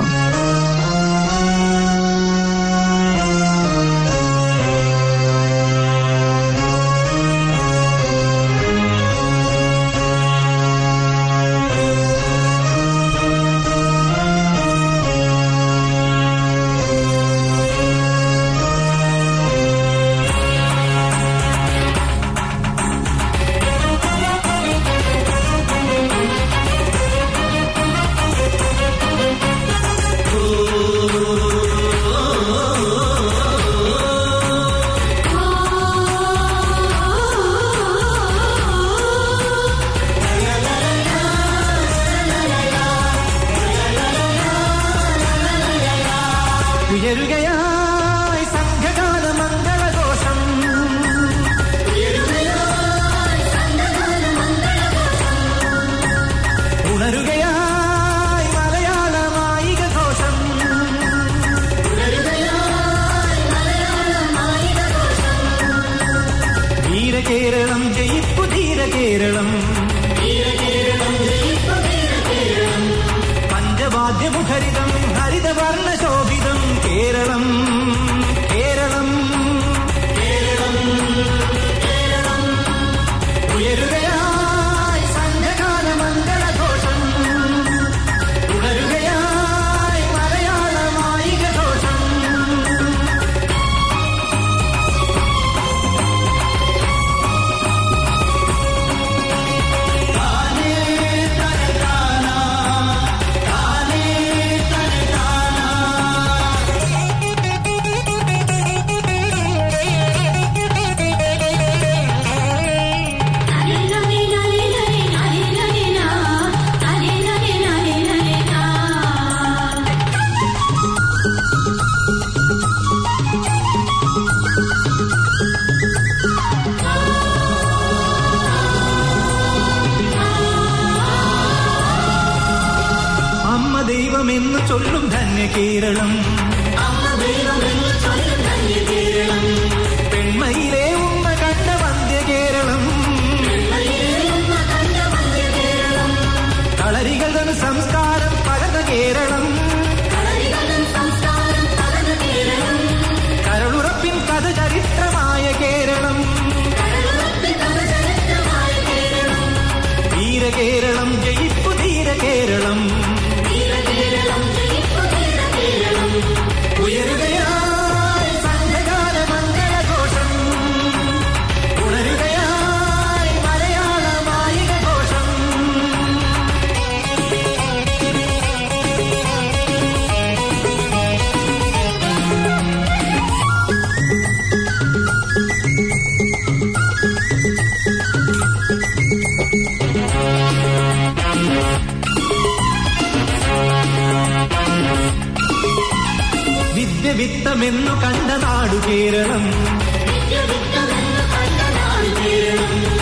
വിത്തമെന്നു കണ്ട നാടു കേരളം,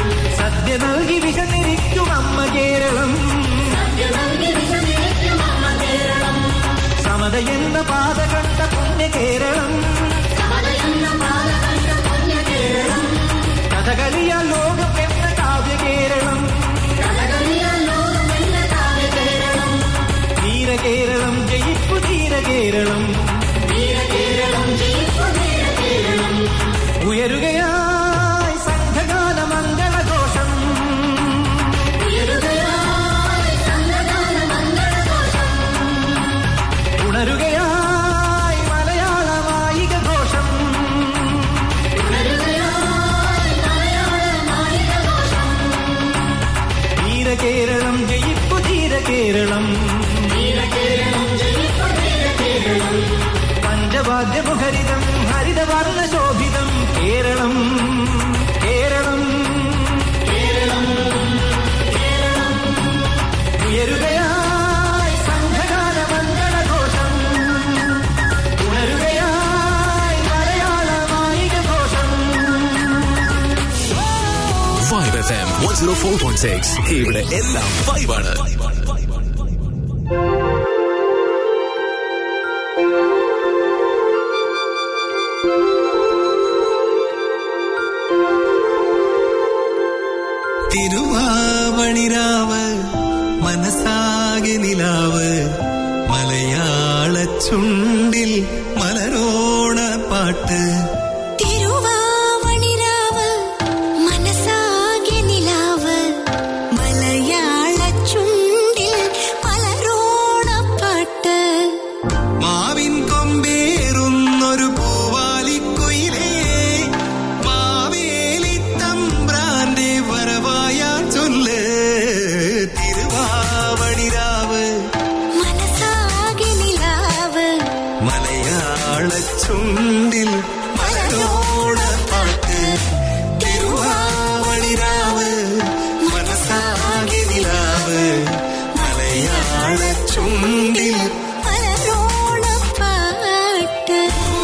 സദ്യ നൽകി വിശന്നിരിക്കും അമ്മ കേരളം. സമത എന്ന പാത കണ്ട പുണ്യ കേരളം. കഥകളിയാൽ ലോകം എന്ന കാവ്യ കേരളം. ധീര കേരളം ജയിപ്പു ധീര കേരളം. ഉയരുകയായി സംഘഗാന മംഗളഘോഷം. ഉണരുകയായി മലയാള മായിക ഘോഷം. ധീര കേരളം ജയിപ്പു ധീര കേരളം. പഞ്ചവാദ്യമുഖരിതം ഹരിതവർണ്ണ ശോഭിതം കേരളം. കേരളം ഉയരുകയായി സംഘഗാന മംഗളഘോഷം. ഉണരുകയായി മലയാള മായിക ഘോഷം. 5FM 104.6 ഇവിടെ എല്ലാം വൈബാണ്. തിരുവാവണിരാവ് മനസ്സാകെ നിലാവ് മലയാള ചുണ്ടിൽ മലരോണ പാട്ട്. തിരുവാവണിരാവ് മനസ്സാകെ നിലാവ് മലയാള ചുണ്ടിൽ മലരോണ പാട്ട്. മാവിൻ കൊമ്പേറുന്നൊരു പൂവാലിക്കുയിലേ മാവേലി തമ്പ്രാന്റെ വരവായ ചൊല്ല്. തിരുവാവണിരാവ് മനസ്സാകെ നിലാവ് മലയാള ചുണ്ടിൽ മലരോണ പാട്ട്. തിരുവാവണിരാവ് മനസ്സാകെ നിലാവ് മലയാള ചുണ്ടിൽ മലരോണ പാട്ട്.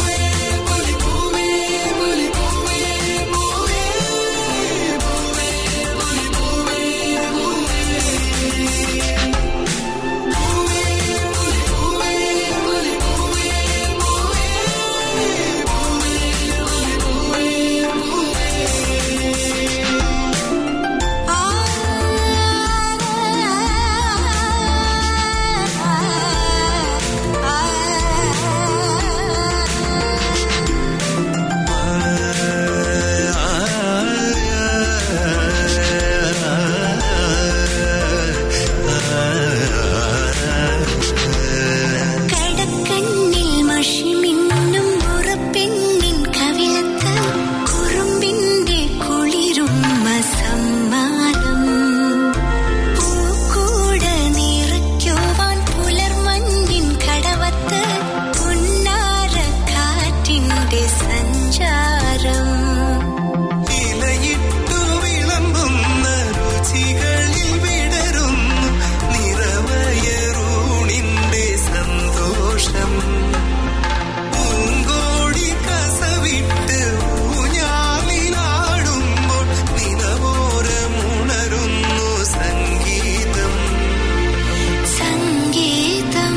കടക്കണ്ണിൽ മഷിമിന്നും മുറപ്പെണ്ണിൻ കവിളത്ത് കുറുമ്പിന്റെ കുളിരുമ്മ സമ്മാനം. പൂക്കൂട നിറയ്ക്കുവാൻ പുലർമഞ്ഞിൻ കടവത്ത് പുന്നാര കാറ്റിന്റെ സഞ്ചാരം. ഇലയിട്ടു വിളമ്പുന്ന രുചികളിൽ വിടരുന്നു നിറവയറൂണിന്റെ സന്തോഷം. പൂങ്കോടി കസവിട്ട് ഊഞ്ഞാലിലാടുമ്പോൾ നിലവോരമുണരുന്നു സംഗീതം. സംഗീതം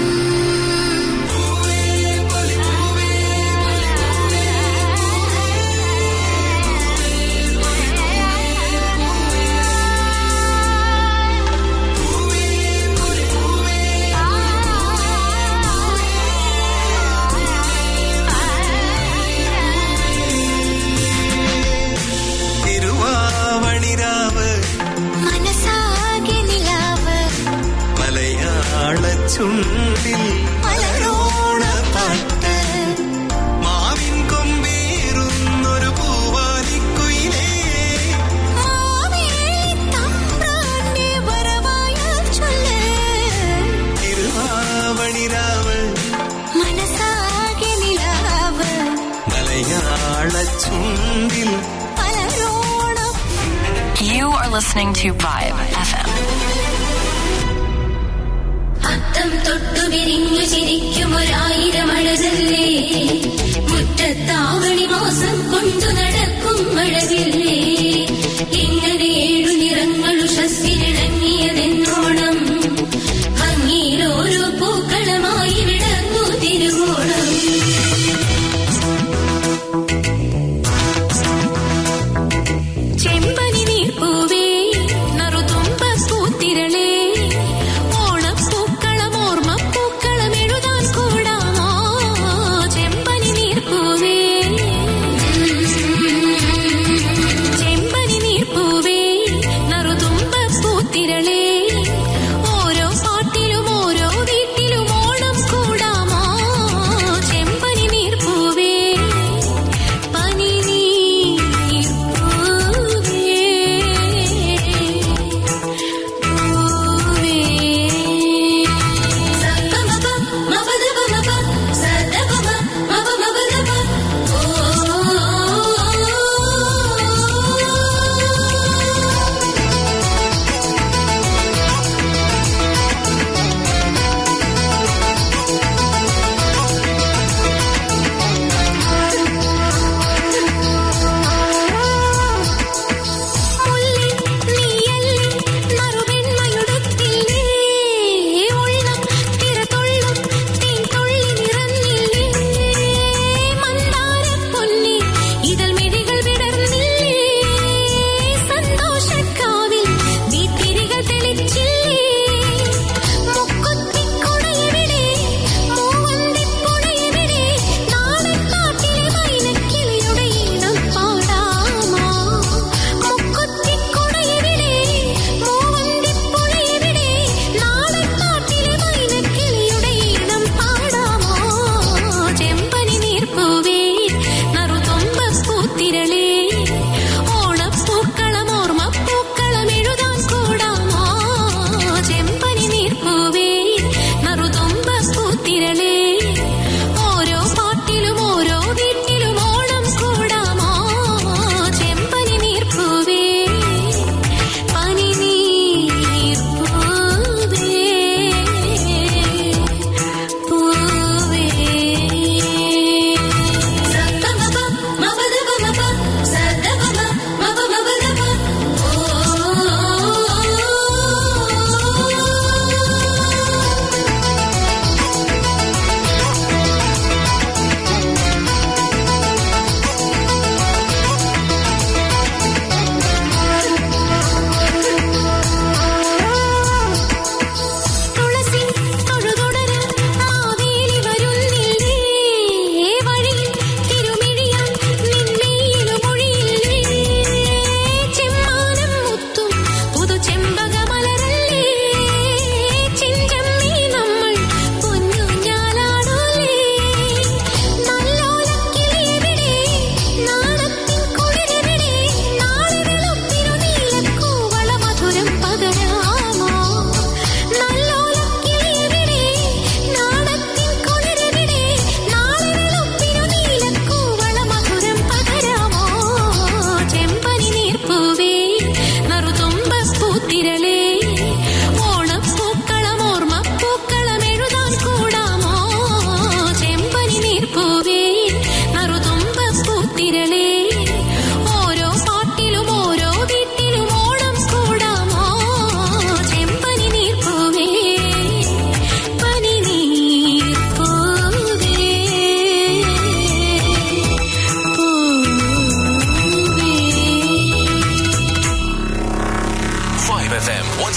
തിരുവാവണിരാവ് മനസ്സാകെ നിലാവ് മലയാള ചുണ്ടിൽ മലരോണ പാട്ട്. മാവിൻ കൊമ്പേറുന്നൊരു പൂവാലിക്കുയിലേ മാവേലി തമ്പ്രാന്റെ വരവായ ചൊല്ല്. തിരുവാവണിരാവ് മനസ്സാകെ നിലാവ് മലയാള ചുണ്ടിൽ മലരോണ. You are listening to Vibe FM. അത്തം തൊട്ടു വിരിഞ്ഞു ചിരിക്കും ഒരായിരം അഴകല്ലേ, മുറ്റത്താവണി മാസം കൊണ്ടു നടക്കും മഴവില്ലേ. ഇങ്ങനെ ഏഴു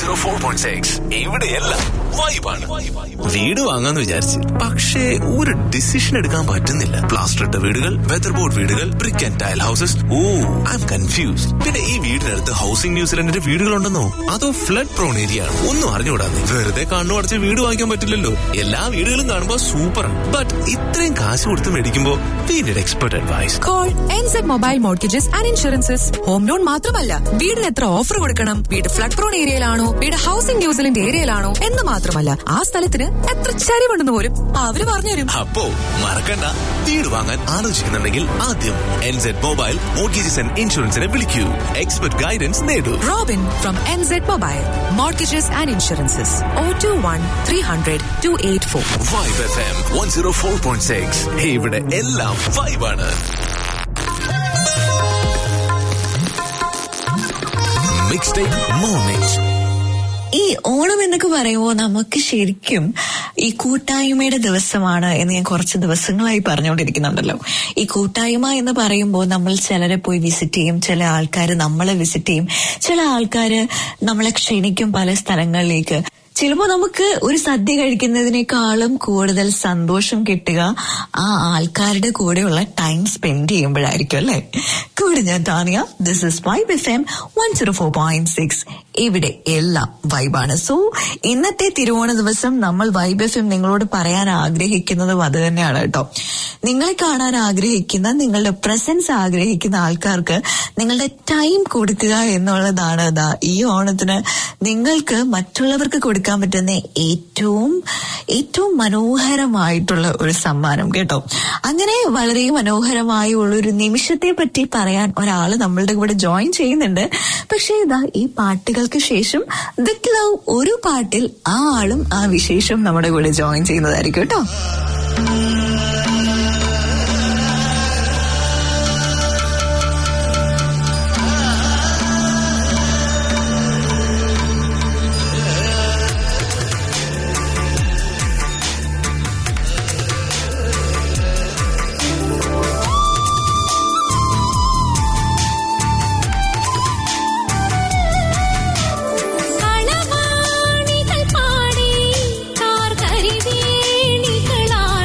104.6 ഇവിടെയെല്ലാം വൈബാണ്. വീട് വാങ്ങാന്ന് വിചാരിച്ച്, പക്ഷേ ഒരു ഡിസിഷൻ എടുക്കാൻ പറ്റുന്നില്ല. പ്ലാസ്റ്റർ ഇട്ട വീടുകൾ, വെതർ ബോർഡ് വീടുകൾ, brick and tile houses. I'm confused. പിന്നെ ഈ വീടിനടുത്ത് ഹൗസിംഗ് ന്യൂസിലൻഡിന്റെ വീടുകളുണ്ടെന്നോ അതോ ഫ്ലഡ് പ്രോൺ ഏരിയ ആണ്? ഒന്നും അറിഞ്ഞുകൂടാതെ വെറുതെ കണ്ണു അടച്ച് വീട് വാങ്ങിക്കാൻ പറ്റില്ലല്ലോ. എല്ലാ വീടുകളും കാണുമ്പോൾ സൂപ്പറാണ്, ബട്ട് ഇത്രയും കാശ് കൊടുത്ത് മേടിക്കുമ്പോ we need expert advice. Call NZ Mobile Mortgages and Insurances. Home loan മാത്രമല്ല, വീടിന് എത്ര ഓഫർ കൊടുക്കണം, വീട് ഫ്ലഡ് പ്രോൺ ഏരിയയിലാണോ, വീട് ഹൗസിംഗ് ന്യൂസിലൻഡ് ഏരിയയിലാണോ എന്ന് മാത്രമല്ല, ആ സ്ഥലത്തിന് എത്ര ചരിവുണ്ടെന്ന് പോലും അവര് പറഞ്ഞുതരും. അപ്പോ മറക്കണ്ട, വീട് വാങ്ങാൻ ആലോചിക്കുന്നുണ്ടെങ്കിൽ ആദ്യം NZ Mobile Mortgages and Insuranceനെ വിളിക്കൂ. എക്സ്പെർട്ട് ഗൈഡൻസ് നേടൂ. Robin from NZ Mobile Mortgages and Insurances. 021-300-284. Vibe FM 104.6 ഇവിടെ എല്ലാം വൈബാണ്. Mixtape Moments. ഈ ഓണം എന്നൊക്കെ പറയുമ്പോൾ നമുക്ക് ശരിക്കും ഈ കൂട്ടായ്മയുടെ ദിവസമാണ് എന്ന് ഞാൻ കുറച്ച് ദിവസങ്ങളായി പറഞ്ഞുകൊണ്ടിരിക്കുന്നുണ്ടല്ലോ. ഈ കൂട്ടായ്മ എന്ന് പറയുമ്പോൾ നമ്മൾ ചിലരെ പോയി വിസിറ്റ് ചെയ്യും, ചില ആൾക്കാർ നമ്മളെ വിസിറ്റ് ചെയ്യും, ചില ആൾക്കാര് നമ്മളെ ക്ഷണിക്കും പല സ്ഥലങ്ങളിലേക്ക്. ചിലപ്പോ നമുക്ക് ഒരു സദ്യ കഴിക്കുന്നതിനേക്കാളും കൂടുതൽ സന്തോഷം കിട്ടുക ആ ആൾക്കാരുടെ കൂടെയുള്ള ടൈം സ്പെൻഡ് ചെയ്യുമ്പോഴായിരിക്കും അല്ലെ. കൂടെ ഞാൻ Taniya. This is Vibe FM 104.6. ഇവിടെ എല്ലാം വൈബാണ്. സോ ഇന്നത്തെ തിരുവോണ ദിവസം നമ്മൾ വൈബ് FM നിങ്ങളോട് പറയാൻ ആഗ്രഹിക്കുന്നതും അത് തന്നെയാണ് കേട്ടോ. നിങ്ങളെ കാണാൻ ആഗ്രഹിക്കുന്ന, നിങ്ങളുടെ പ്രസൻസ് ആഗ്രഹിക്കുന്ന ആൾക്കാർക്ക് നിങ്ങളുടെ ടൈം കൊടുക്കുക എന്നുള്ളതാണ് ഈ ഓണത്തിന് നിങ്ങൾക്ക് മറ്റുള്ളവർക്ക് കൊടുക്കാൻ പറ്റുന്ന ഏറ്റവും മനോഹരമായിട്ടുള്ള ഒരു സമ്മാനം കേട്ടോ. അങ്ങനെ വളരെ മനോഹരമായ ഉള്ളൊരു നിമിഷത്തെ പറ്റി പറയാൻ ഒരാള് നമ്മളുടെ കൂടെ ജോയിൻ ചെയ്യുന്നുണ്ട്. പക്ഷേ ഈ പാട്ടുകൾക്ക് ശേഷം വിത്ത് ലവ് ഒരു പാട്ടിൽ ആ ആളും ആ വിശേഷം നമ്മുടെ കൂടെ ജോയിൻ ചെയ്യുന്നതായിരിക്കും കേട്ടോ. കളവാണികൾ പാടി കാർ കരുതി നീകളാ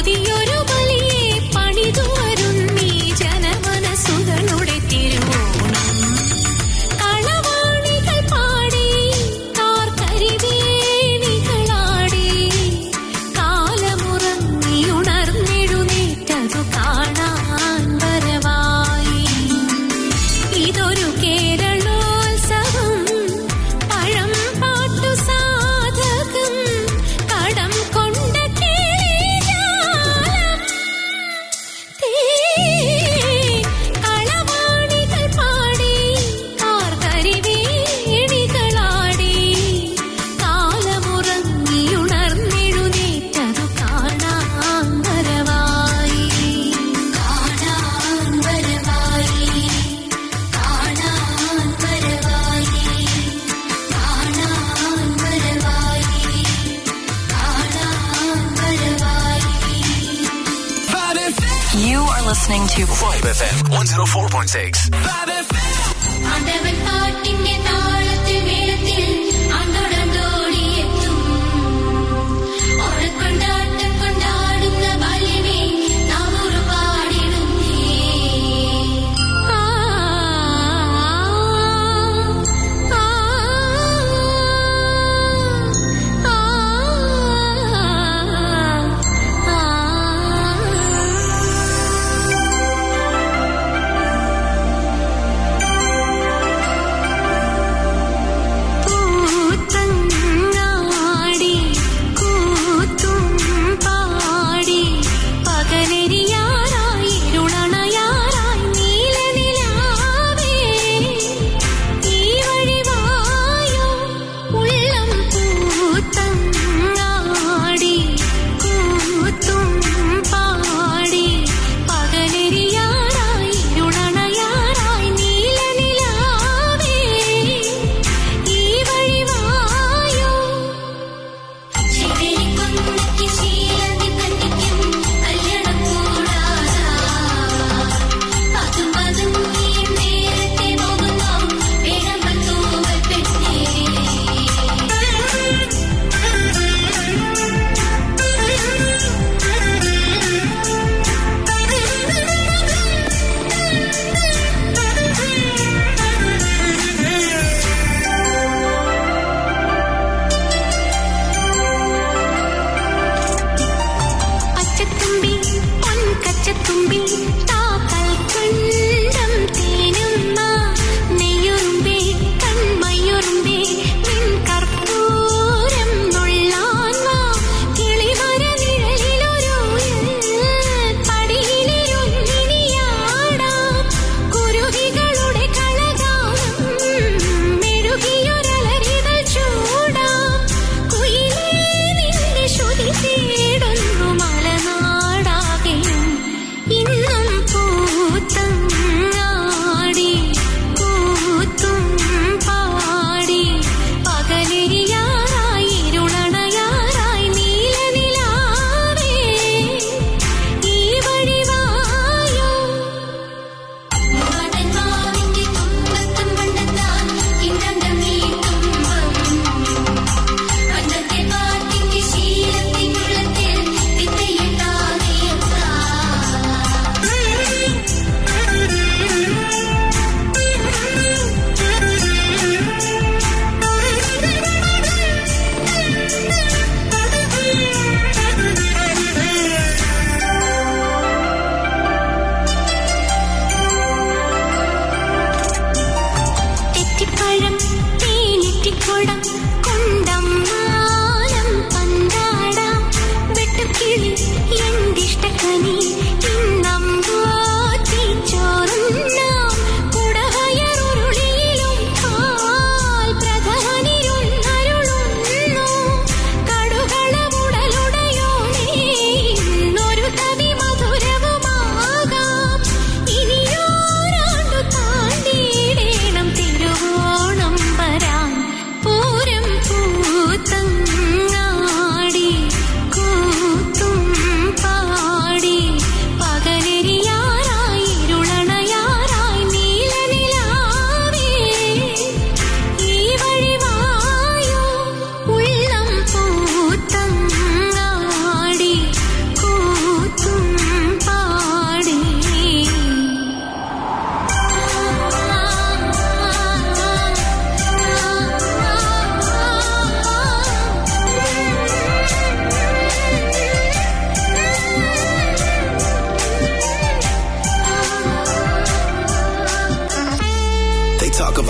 പുതിയൊരു ബലിയെ പണിതു വരുന്നീ ജനമനസ്സുകളുടെ തിരുവോണം. കളവാണികൾ പാടി കാർക്കരിവേണികളാടി കാലമുറങ്ങിയുണർന്നെഴുന്നേറ്റതു കാണാൻ വരവായി. ഇതൊരു കേരളോത്സവം, പഴം പാട്ടു സാധകം, കടം കൊണ്ട കേളിജാലം. കളവാണികൾ പാടി കാർക്കരിവേണികളാടി കാലമുറങ്ങിയുണർന്നെഴുന്നേറ്റതു കാണാൻ വരവായി. കാണാൻ വരവായി. കാണാൻ വരവായി. കാണാൻ വരവായി. കാണാൻ വരവായി. You are listening to Vibe FM 104.6. ആണ്ടവൻ പാട്ടിന്റെ താളത്തിൽ മേളത്തിൽ ആണ്ടോടന്തോടിയെത്തും. ഓണക്കൊണ്ടാട്ടം കൊണ്ടാടുന്ന ബാല്യമേ നാം ഉറപ്പാടിടുന്നേ. ആ ആ ആ ആ.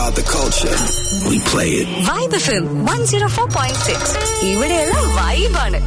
about the culture. We play it. Vibe FM 104.6. ഇവിടെയുള്ള വൈബാണ്.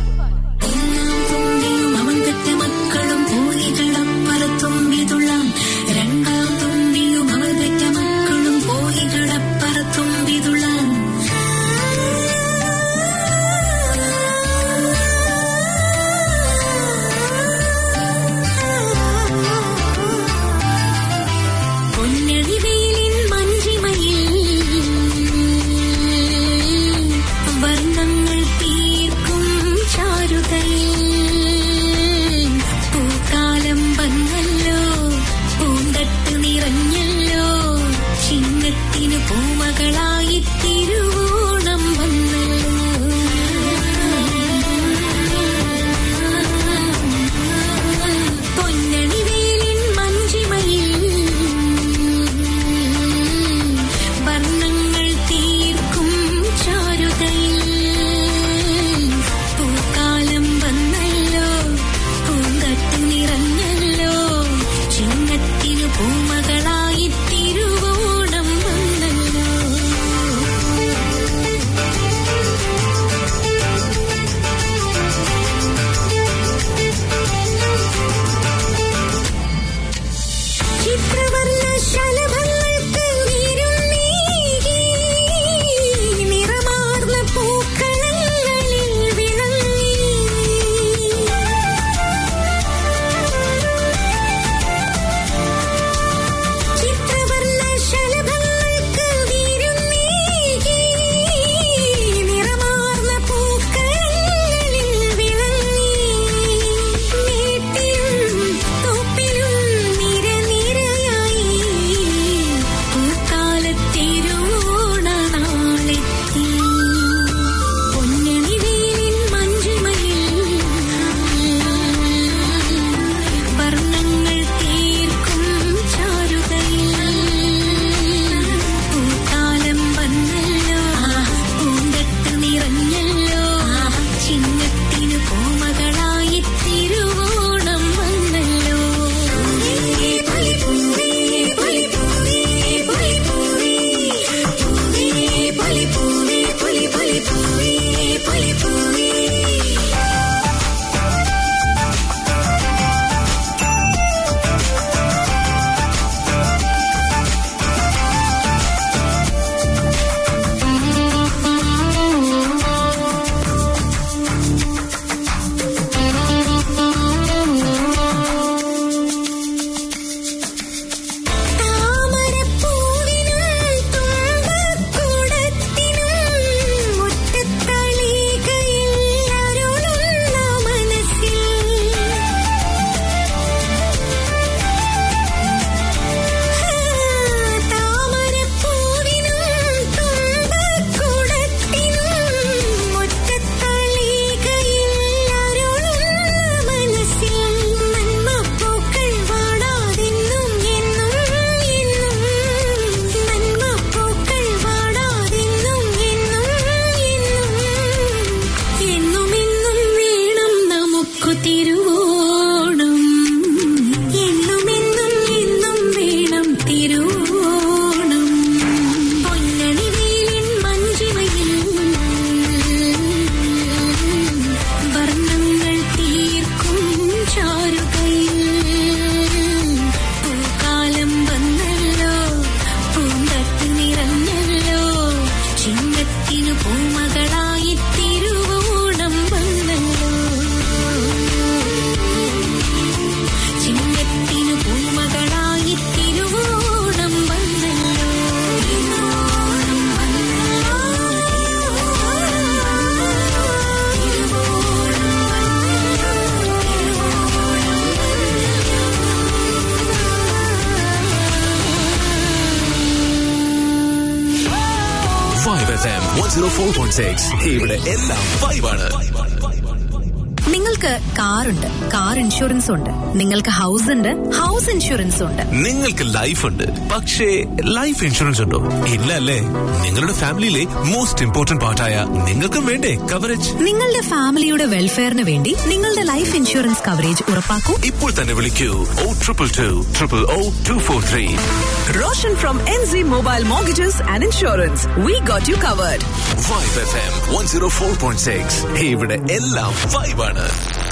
Vibe FM 104.6. ഇവിടെ എല്ലാം വൈബാണ്. നിങ്ങൾക്ക് നിങ്ങൾക്ക് കാറുണ്ട്, കാർ ഇൻഷുറൻസ് ഉണ്ട്. നിങ്ങൾക്ക് ഹൗസ് ഉണ്ട്, ഹൗസ് ഇൻഷുറൻസ് ഉണ്ട്. നിങ്ങൾക്ക് ലൈഫ് ഉണ്ട്, പക്ഷേ ലൈഫ് ഇൻഷുറൻസ് ഉണ്ടോ? ഇല്ല അല്ലേ? നിങ്ങളുടെ ഫാമിലിയിലെ മോസ്റ്റ് ഇമ്പോർട്ടന്റ് പാർട്ടായ നിങ്ങൾക്കും വേണ്ടേ കവറേജ്? നിങ്ങളുടെ ഫാമിലിയുടെ വെൽഫെയറിന് വേണ്ടി നിങ്ങളുടെ ലൈഫ് ഇൻഷുറൻസ് കവറേജ് ഉറപ്പാക്കൂ. ഇപ്പോൾ തന്നെ വിളിക്കൂ 0222000243. Roshan from NZ Mobile Mortgages and Insurance. We got you covered. Vibe FM 104.6. ഇവിടെ എല്ലാം വൈബാണ്.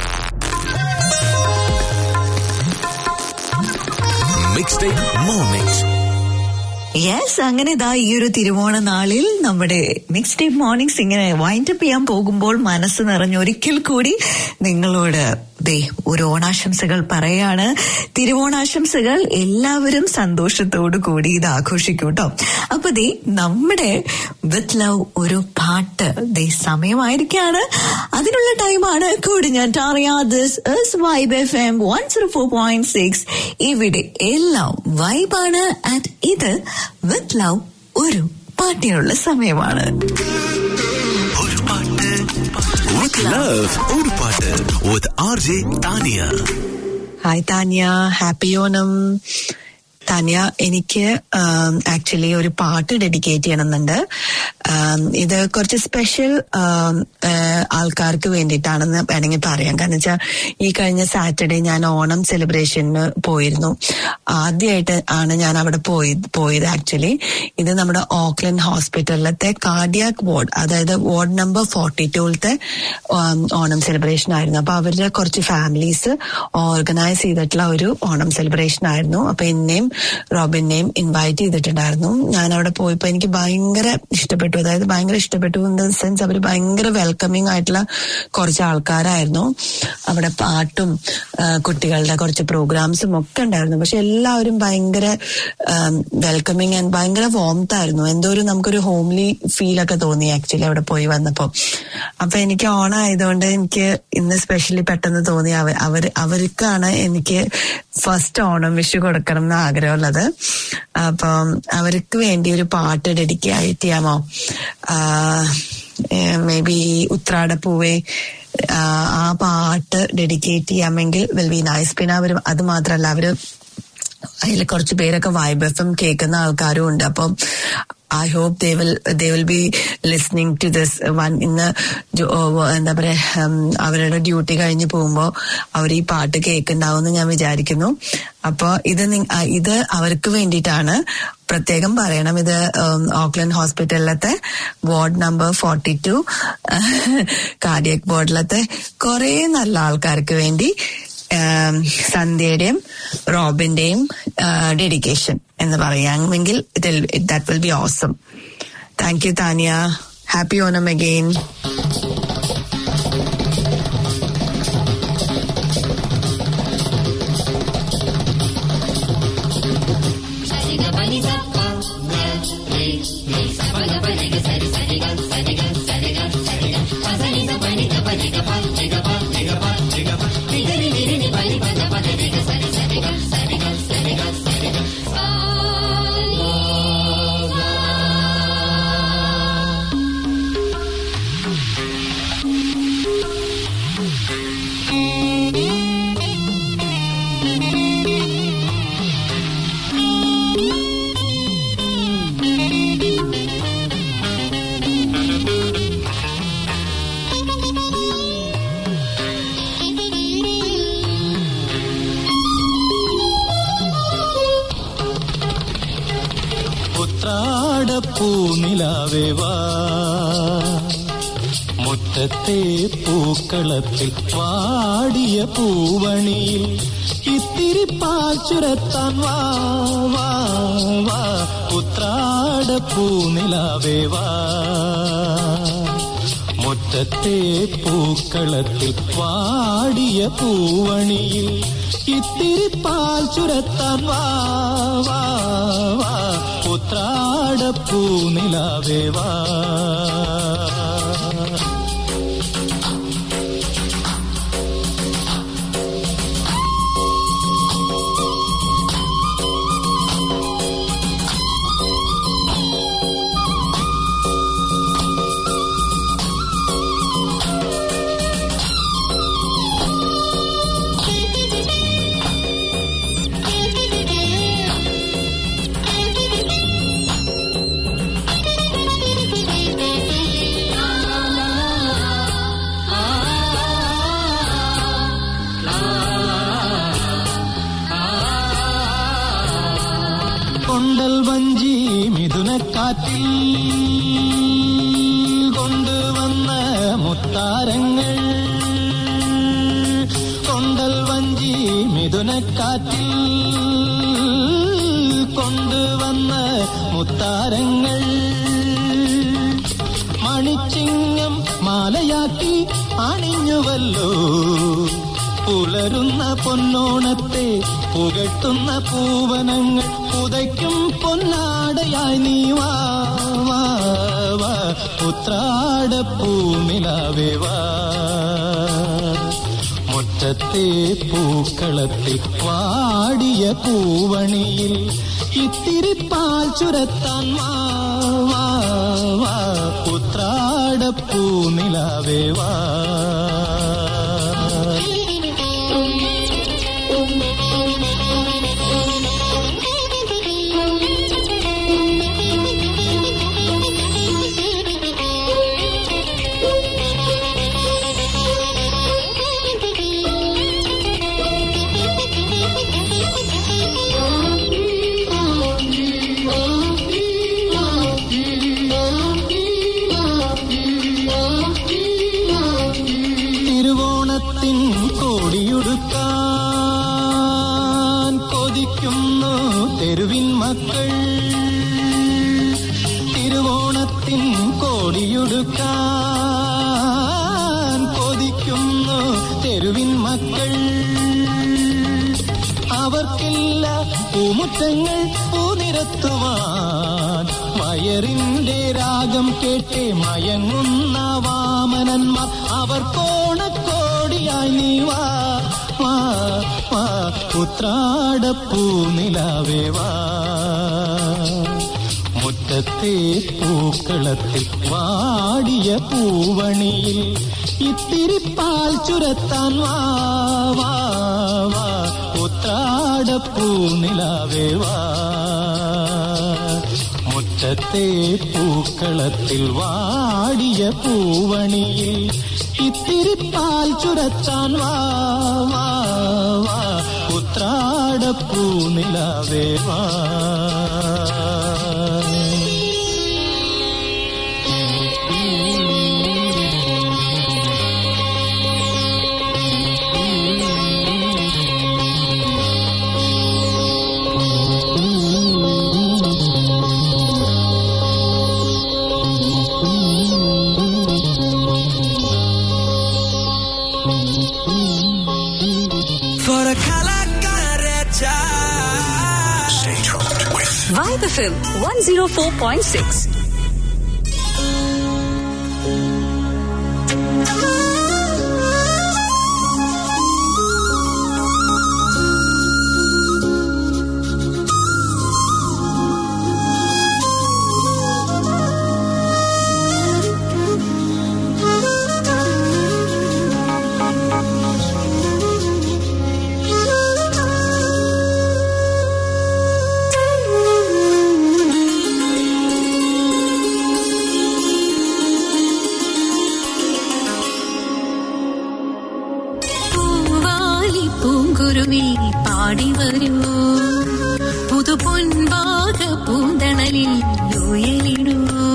Mix day mornings. യെസ്, അങ്ങനെ ഇതാ ഈ ഒരു തിരുവോണ നാളിൽ നമ്മുടെ മിക്സ് ഡേ മോർണിംഗ്സ് ഇങ്ങനെ വൈൻഡപ്പ് ചെയ്യാൻ പോകുമ്പോൾ മനസ്സ് നിറഞ്ഞൊരിക്കൽ കൂടി നിങ്ങളോട് ഒരു ഓണാശംസകൾ പറയാണ്. തിരുവോണാശംസകൾ. എല്ലാവരും സന്തോഷത്തോടു കൂടി ഇത് ആഘോഷിക്കൂട്ടോ. അപ്പൊ നമ്മുടെ വിത്ത് ലവ് ഒരു പാട്ട് സമയമായിരിക്കാണ്. അതിനുള്ള ടൈമാണ്. കൂടി ഞാൻ Taniya. This is Vibe FM 104.6. ഇവിടെ എല്ലാം വൈബാണ്. ആൻഡ് ഇത് വിത്ത് ലവ് ഒരു പാട്ടിനുള്ള സമയമാണ്. With love, ഒരു പാട്ട് with RJ Taniya. Hi Taniya, happy Onam. Taniya, എനിക്ക് ആക്ച്വലി ഒരു പാട്ട് ഡെഡിക്കേറ്റ് ചെയ്യണമെന്നുണ്ട്. ഇത് കുറച്ച് സ്പെഷ്യൽ ആൾക്കാർക്ക് വേണ്ടിയിട്ടാണെന്ന് വേണമെങ്കിൽ പറയാം. കാരണം വെച്ചാൽ ഈ കഴിഞ്ഞ സാറ്റർഡേ ഞാൻ ഓണം സെലിബ്രേഷന് പോയിരുന്നു. ആദ്യമായിട്ട് ആണ് ഞാൻ അവിടെ പോയത് ആക്ച്വലി. ഇത് നമ്മുടെ ഓക്ലൻഡ് ഹോസ്പിറ്റലിലത്തെ കാർഡിയാക് വാർഡ്, അതായത് വാർഡ് നമ്പർ 42 ഓണം സെലിബ്രേഷൻ ആയിരുന്നു. അപ്പൊ അവരുടെ കുറച്ച് ഫാമിലീസ് ഓർഗനൈസ് ചെയ്തിട്ടുള്ള ഒരു ഓണം സെലിബ്രേഷൻ ആയിരുന്നു. അപ്പൊ എന്നെയും റോബിനെയും ഇൻവൈറ്റ് ചെയ്തിട്ടുണ്ടായിരുന്നു. ഞാൻ അവിടെ പോയപ്പോ എനിക്ക് ഭയങ്കര ഇഷ്ടപ്പെട്ടു. അതായത് ഭയങ്കര ഇഷ്ടപ്പെട്ടു ഇൻ ദ സെൻസ് അവർ ഭയങ്കര വെൽക്കമിങ് ആയിട്ടുള്ള കുറച്ച് ആൾക്കാരായിരുന്നു. അവിടെ പാട്ടും കുട്ടികളുടെ കുറച്ച് പ്രോഗ്രാംസും ഒക്കെ ഉണ്ടായിരുന്നു. പക്ഷെ എല്ലാവരും ഭയങ്കര വെൽക്കമിങ് ആൻഡ് ഭയങ്കര വോംത്ത് ആയിരുന്നു. എന്തോ ഒരു നമുക്കൊരു ഹോംലി ഫീലൊക്കെ തോന്നി ആക്ച്വലി അവിടെ പോയി വന്നപ്പോ. അപ്പൊ എനിക്ക് ഓണം ആയതുകൊണ്ട് എനിക്ക് ഇന്ന് സ്പെഷ്യലി പെട്ടെന്ന് തോന്നി അവർക്കാണ് എനിക്ക് ഫസ്റ്റ് ഓണം വിഷു കൊടുക്കണം എന്ന് ആഗ്രഹമുള്ളത്. അപ്പം അവർക്ക് വേണ്ടി ഒരു പാട്ട് ഡെഡിക്കേറ്റ് ചെയ്യാമോ? മേ ബി ഉത്രാടപ്പൂവേ ആ പാട്ട് ഡെഡിക്കേറ്റ് ചെയ്യാമെങ്കിൽ വിൽ ബി നൈസ്. പിന്നെ അവർ അത് മാത്രല്ല, അവര് അതിൽ കുറച്ച് പേരൊക്കെ വൈബ് FM കേൾക്കുന്ന ആൾക്കാരും ഉണ്ട്. അപ്പം I hope they will be listening to this one. ഇന്ന് എന്താ പറയാ, അവരുടെ ഡ്യൂട്ടി കഴിഞ്ഞ് പോകുമ്പോ അവർ ഈ പാട്ട് കേൾക്കുന്നുണ്ടാവുമെന്ന് ഞാൻ വിചാരിക്കുന്നു. അപ്പൊ ഇത് അവർക്ക് വേണ്ടിയിട്ടാണ്. പ്രത്യേകം പറയണം, ഇത് ഓക്ലൻഡ് ഹോസ്പിറ്റലിലത്തെ വാർഡ് നമ്പർ 42 കാർഡിയക് വാർഡിലത്തെ കുറെ നല്ല ആൾക്കാർക്ക് വേണ്ടി സന്ധ്യയുടെയും റോബിന്റെയും ഡെഡിക്കേഷൻ എന്ന് പറയാമെങ്കിൽ that will be awesome. Thank you, Tanya. Happy Onam again. പൂനിലാവേ വാ, മുറ്റത്തെ പൂക്കളത്തിൽ വാടിയ പൂവണിയിൽ ഇത്തിരി പാൽ ചുരത്താൻ വാ വാ വാ, ഉത്രാട പൂനിലാവേ വാ, മുറ്റത്തെ പൂക്കളത്തിൽ വാടിയ പൂവണിയിൽ ഇത്തിരി പാൽ ചുരത്താൻ വാ വാ വാ, ഉത്രാട പൂനിലാവേ വാ. കൊണ്ടൽ വഞ്ചി മിഥുനക്കാറ്റിൽ കൊണ്ടുവന്ന മുത്താരങ്ങൾ, കൊണ്ടൽ വഞ്ചി മിഥുനക്കാറ്റിൽ കൊണ്ടുവന്ന മുത്താരങ്ങൾ, മണിച്ചിങ്ങം മാലയാക്കി അണിഞ്ഞുവല്ലോ പുലരുന്ന പൊന്നോണത്തെ പുകഴ്ത്തുന്ന പൂവനങ്ങൾ, പുതയ്ക്കും പൊന്നാടയായി നീ വാ വാ വാ ഉത്രാടപ്പൂനിലാവേ വാ. മുറ്റത്തെ പൂക്കളത്തിൽ വാടിയ പൂവണിയിൽ ഇത്തിരി പാൽ ചുരത്താൻ വാ വാ വാ ഉത്രാടപ്പൂനിലാവേ വാ. കോടിയുടുക്കാൻ കൊതിക്കുന്നു തെരുവിൻ മക്കൾ, തിരുവോണത്തിൻ കോടിയുടുക്കാൻ കൊതിക്കുന്നു തെരുവിൻ മക്കൾ. അവർക്കില്ല പൂമുറ്റങ്ങൾ പൂനിരത്തുവാൻ, വയറിന്റെ രാഗം കേട്ടേ മയങ്ങുന്ന വാമനന്മാർ. അവർക്കോണക്കോടിയായി നീ വാ വാ വാ ഉത്രാടപ്പൂനിലാവേ വാ. മുറ്റത്തെ പൂക്കളത്തിൽ വാടിയ പൂവണിയിൽ ഇത്തിരി പാൽ ചുരത്താൻ വാ വാ വാ ഉത്രാടപ്പൂനിലാവേ വാ. മുറ്റത്തെ പൂക്കളത്തിൽ വാടിയ പൂവണിയിൽ ഇത്തിരി പാൽ ചുരത്താൻ വാ വാ വാ ഉത്രാടപ്പൂനിലാവേ വാ. Vibe FM 104.6. പൂങ്കുരുവി പാടി വരൂ പുതുപൊൻപാക പൂന്തണലിൽ ഉയലിടൂ.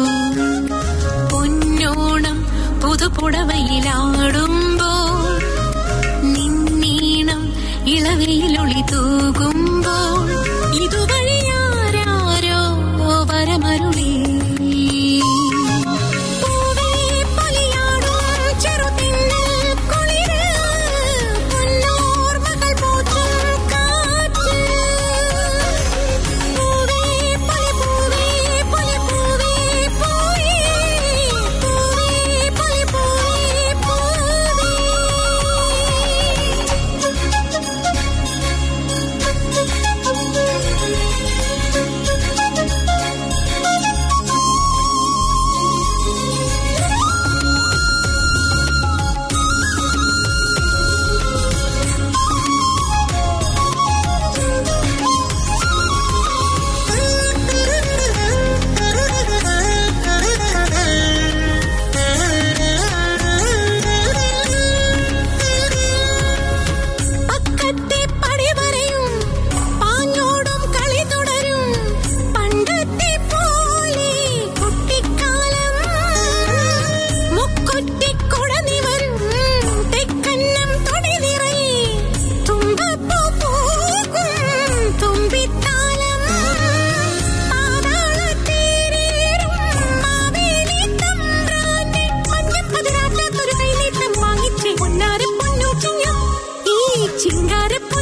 പൊന്നോണം പുതുപുടവയിലാടുമ്പോൾ നിന്നീണം ഇളവയിലൊളി തൂകുമ്പോൾ ഇതുവഴിയാരോ വരമരുളി.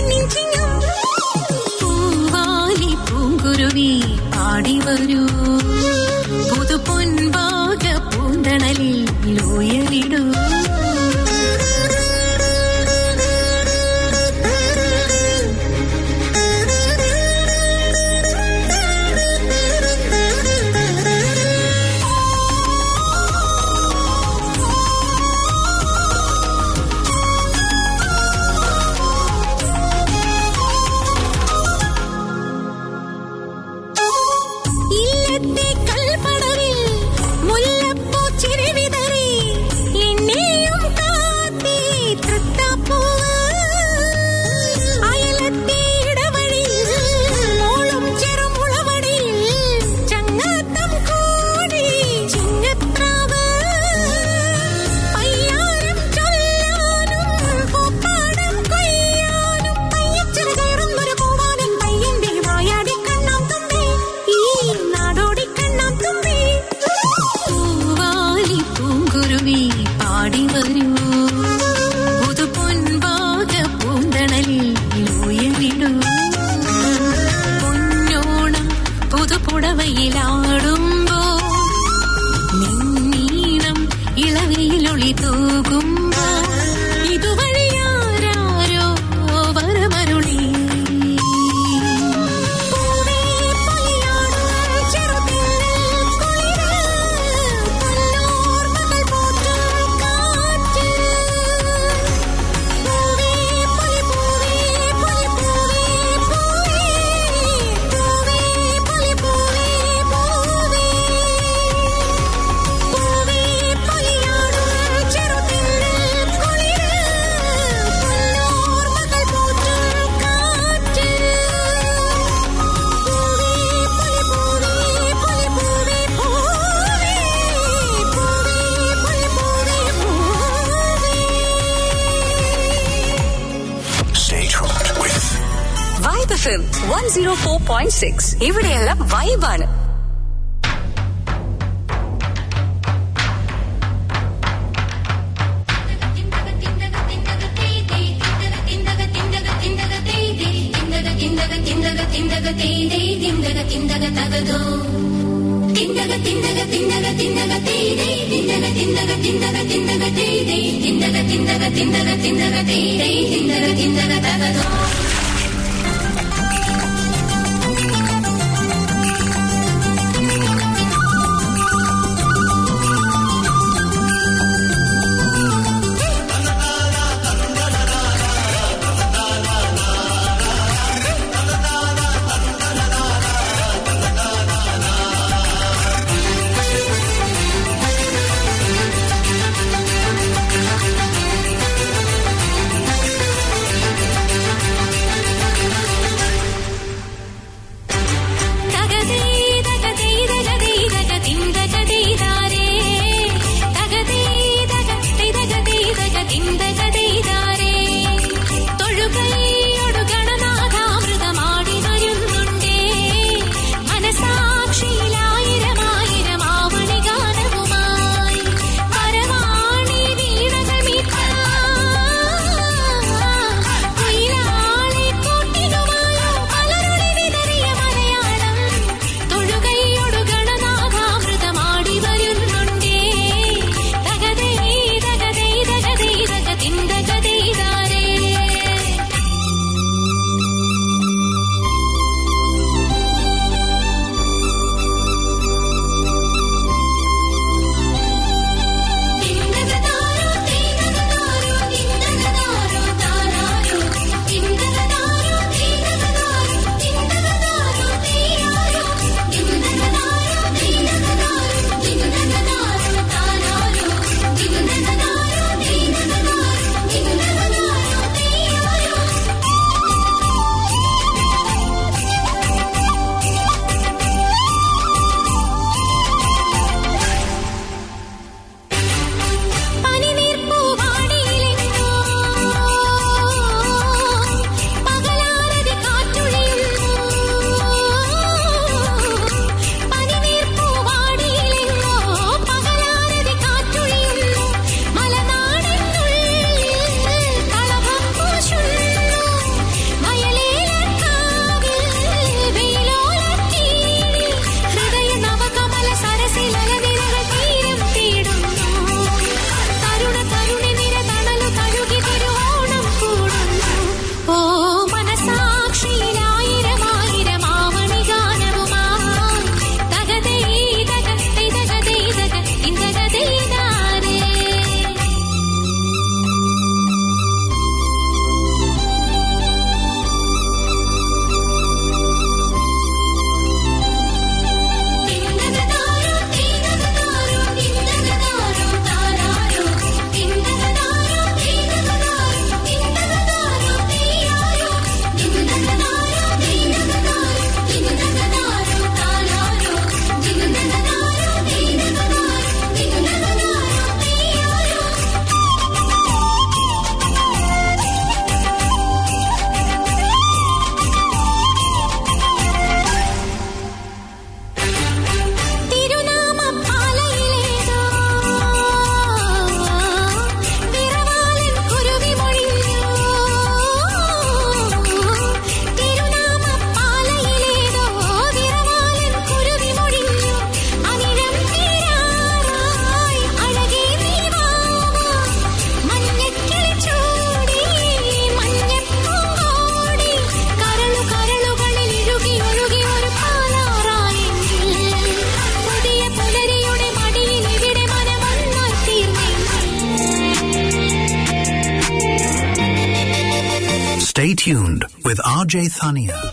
പൊന്നിൻ ചിങ്ങം പൂവാലി പൂങ്കുരുവി പാടി വരൂ പുതു പൊൻപാക പൂന്തണലിൽ ഉയരിടൂ വൈബ് FM 104.6 ഇവിടെയെല്ലാം വൈബാണ്. Stay tuned with RJ Thania.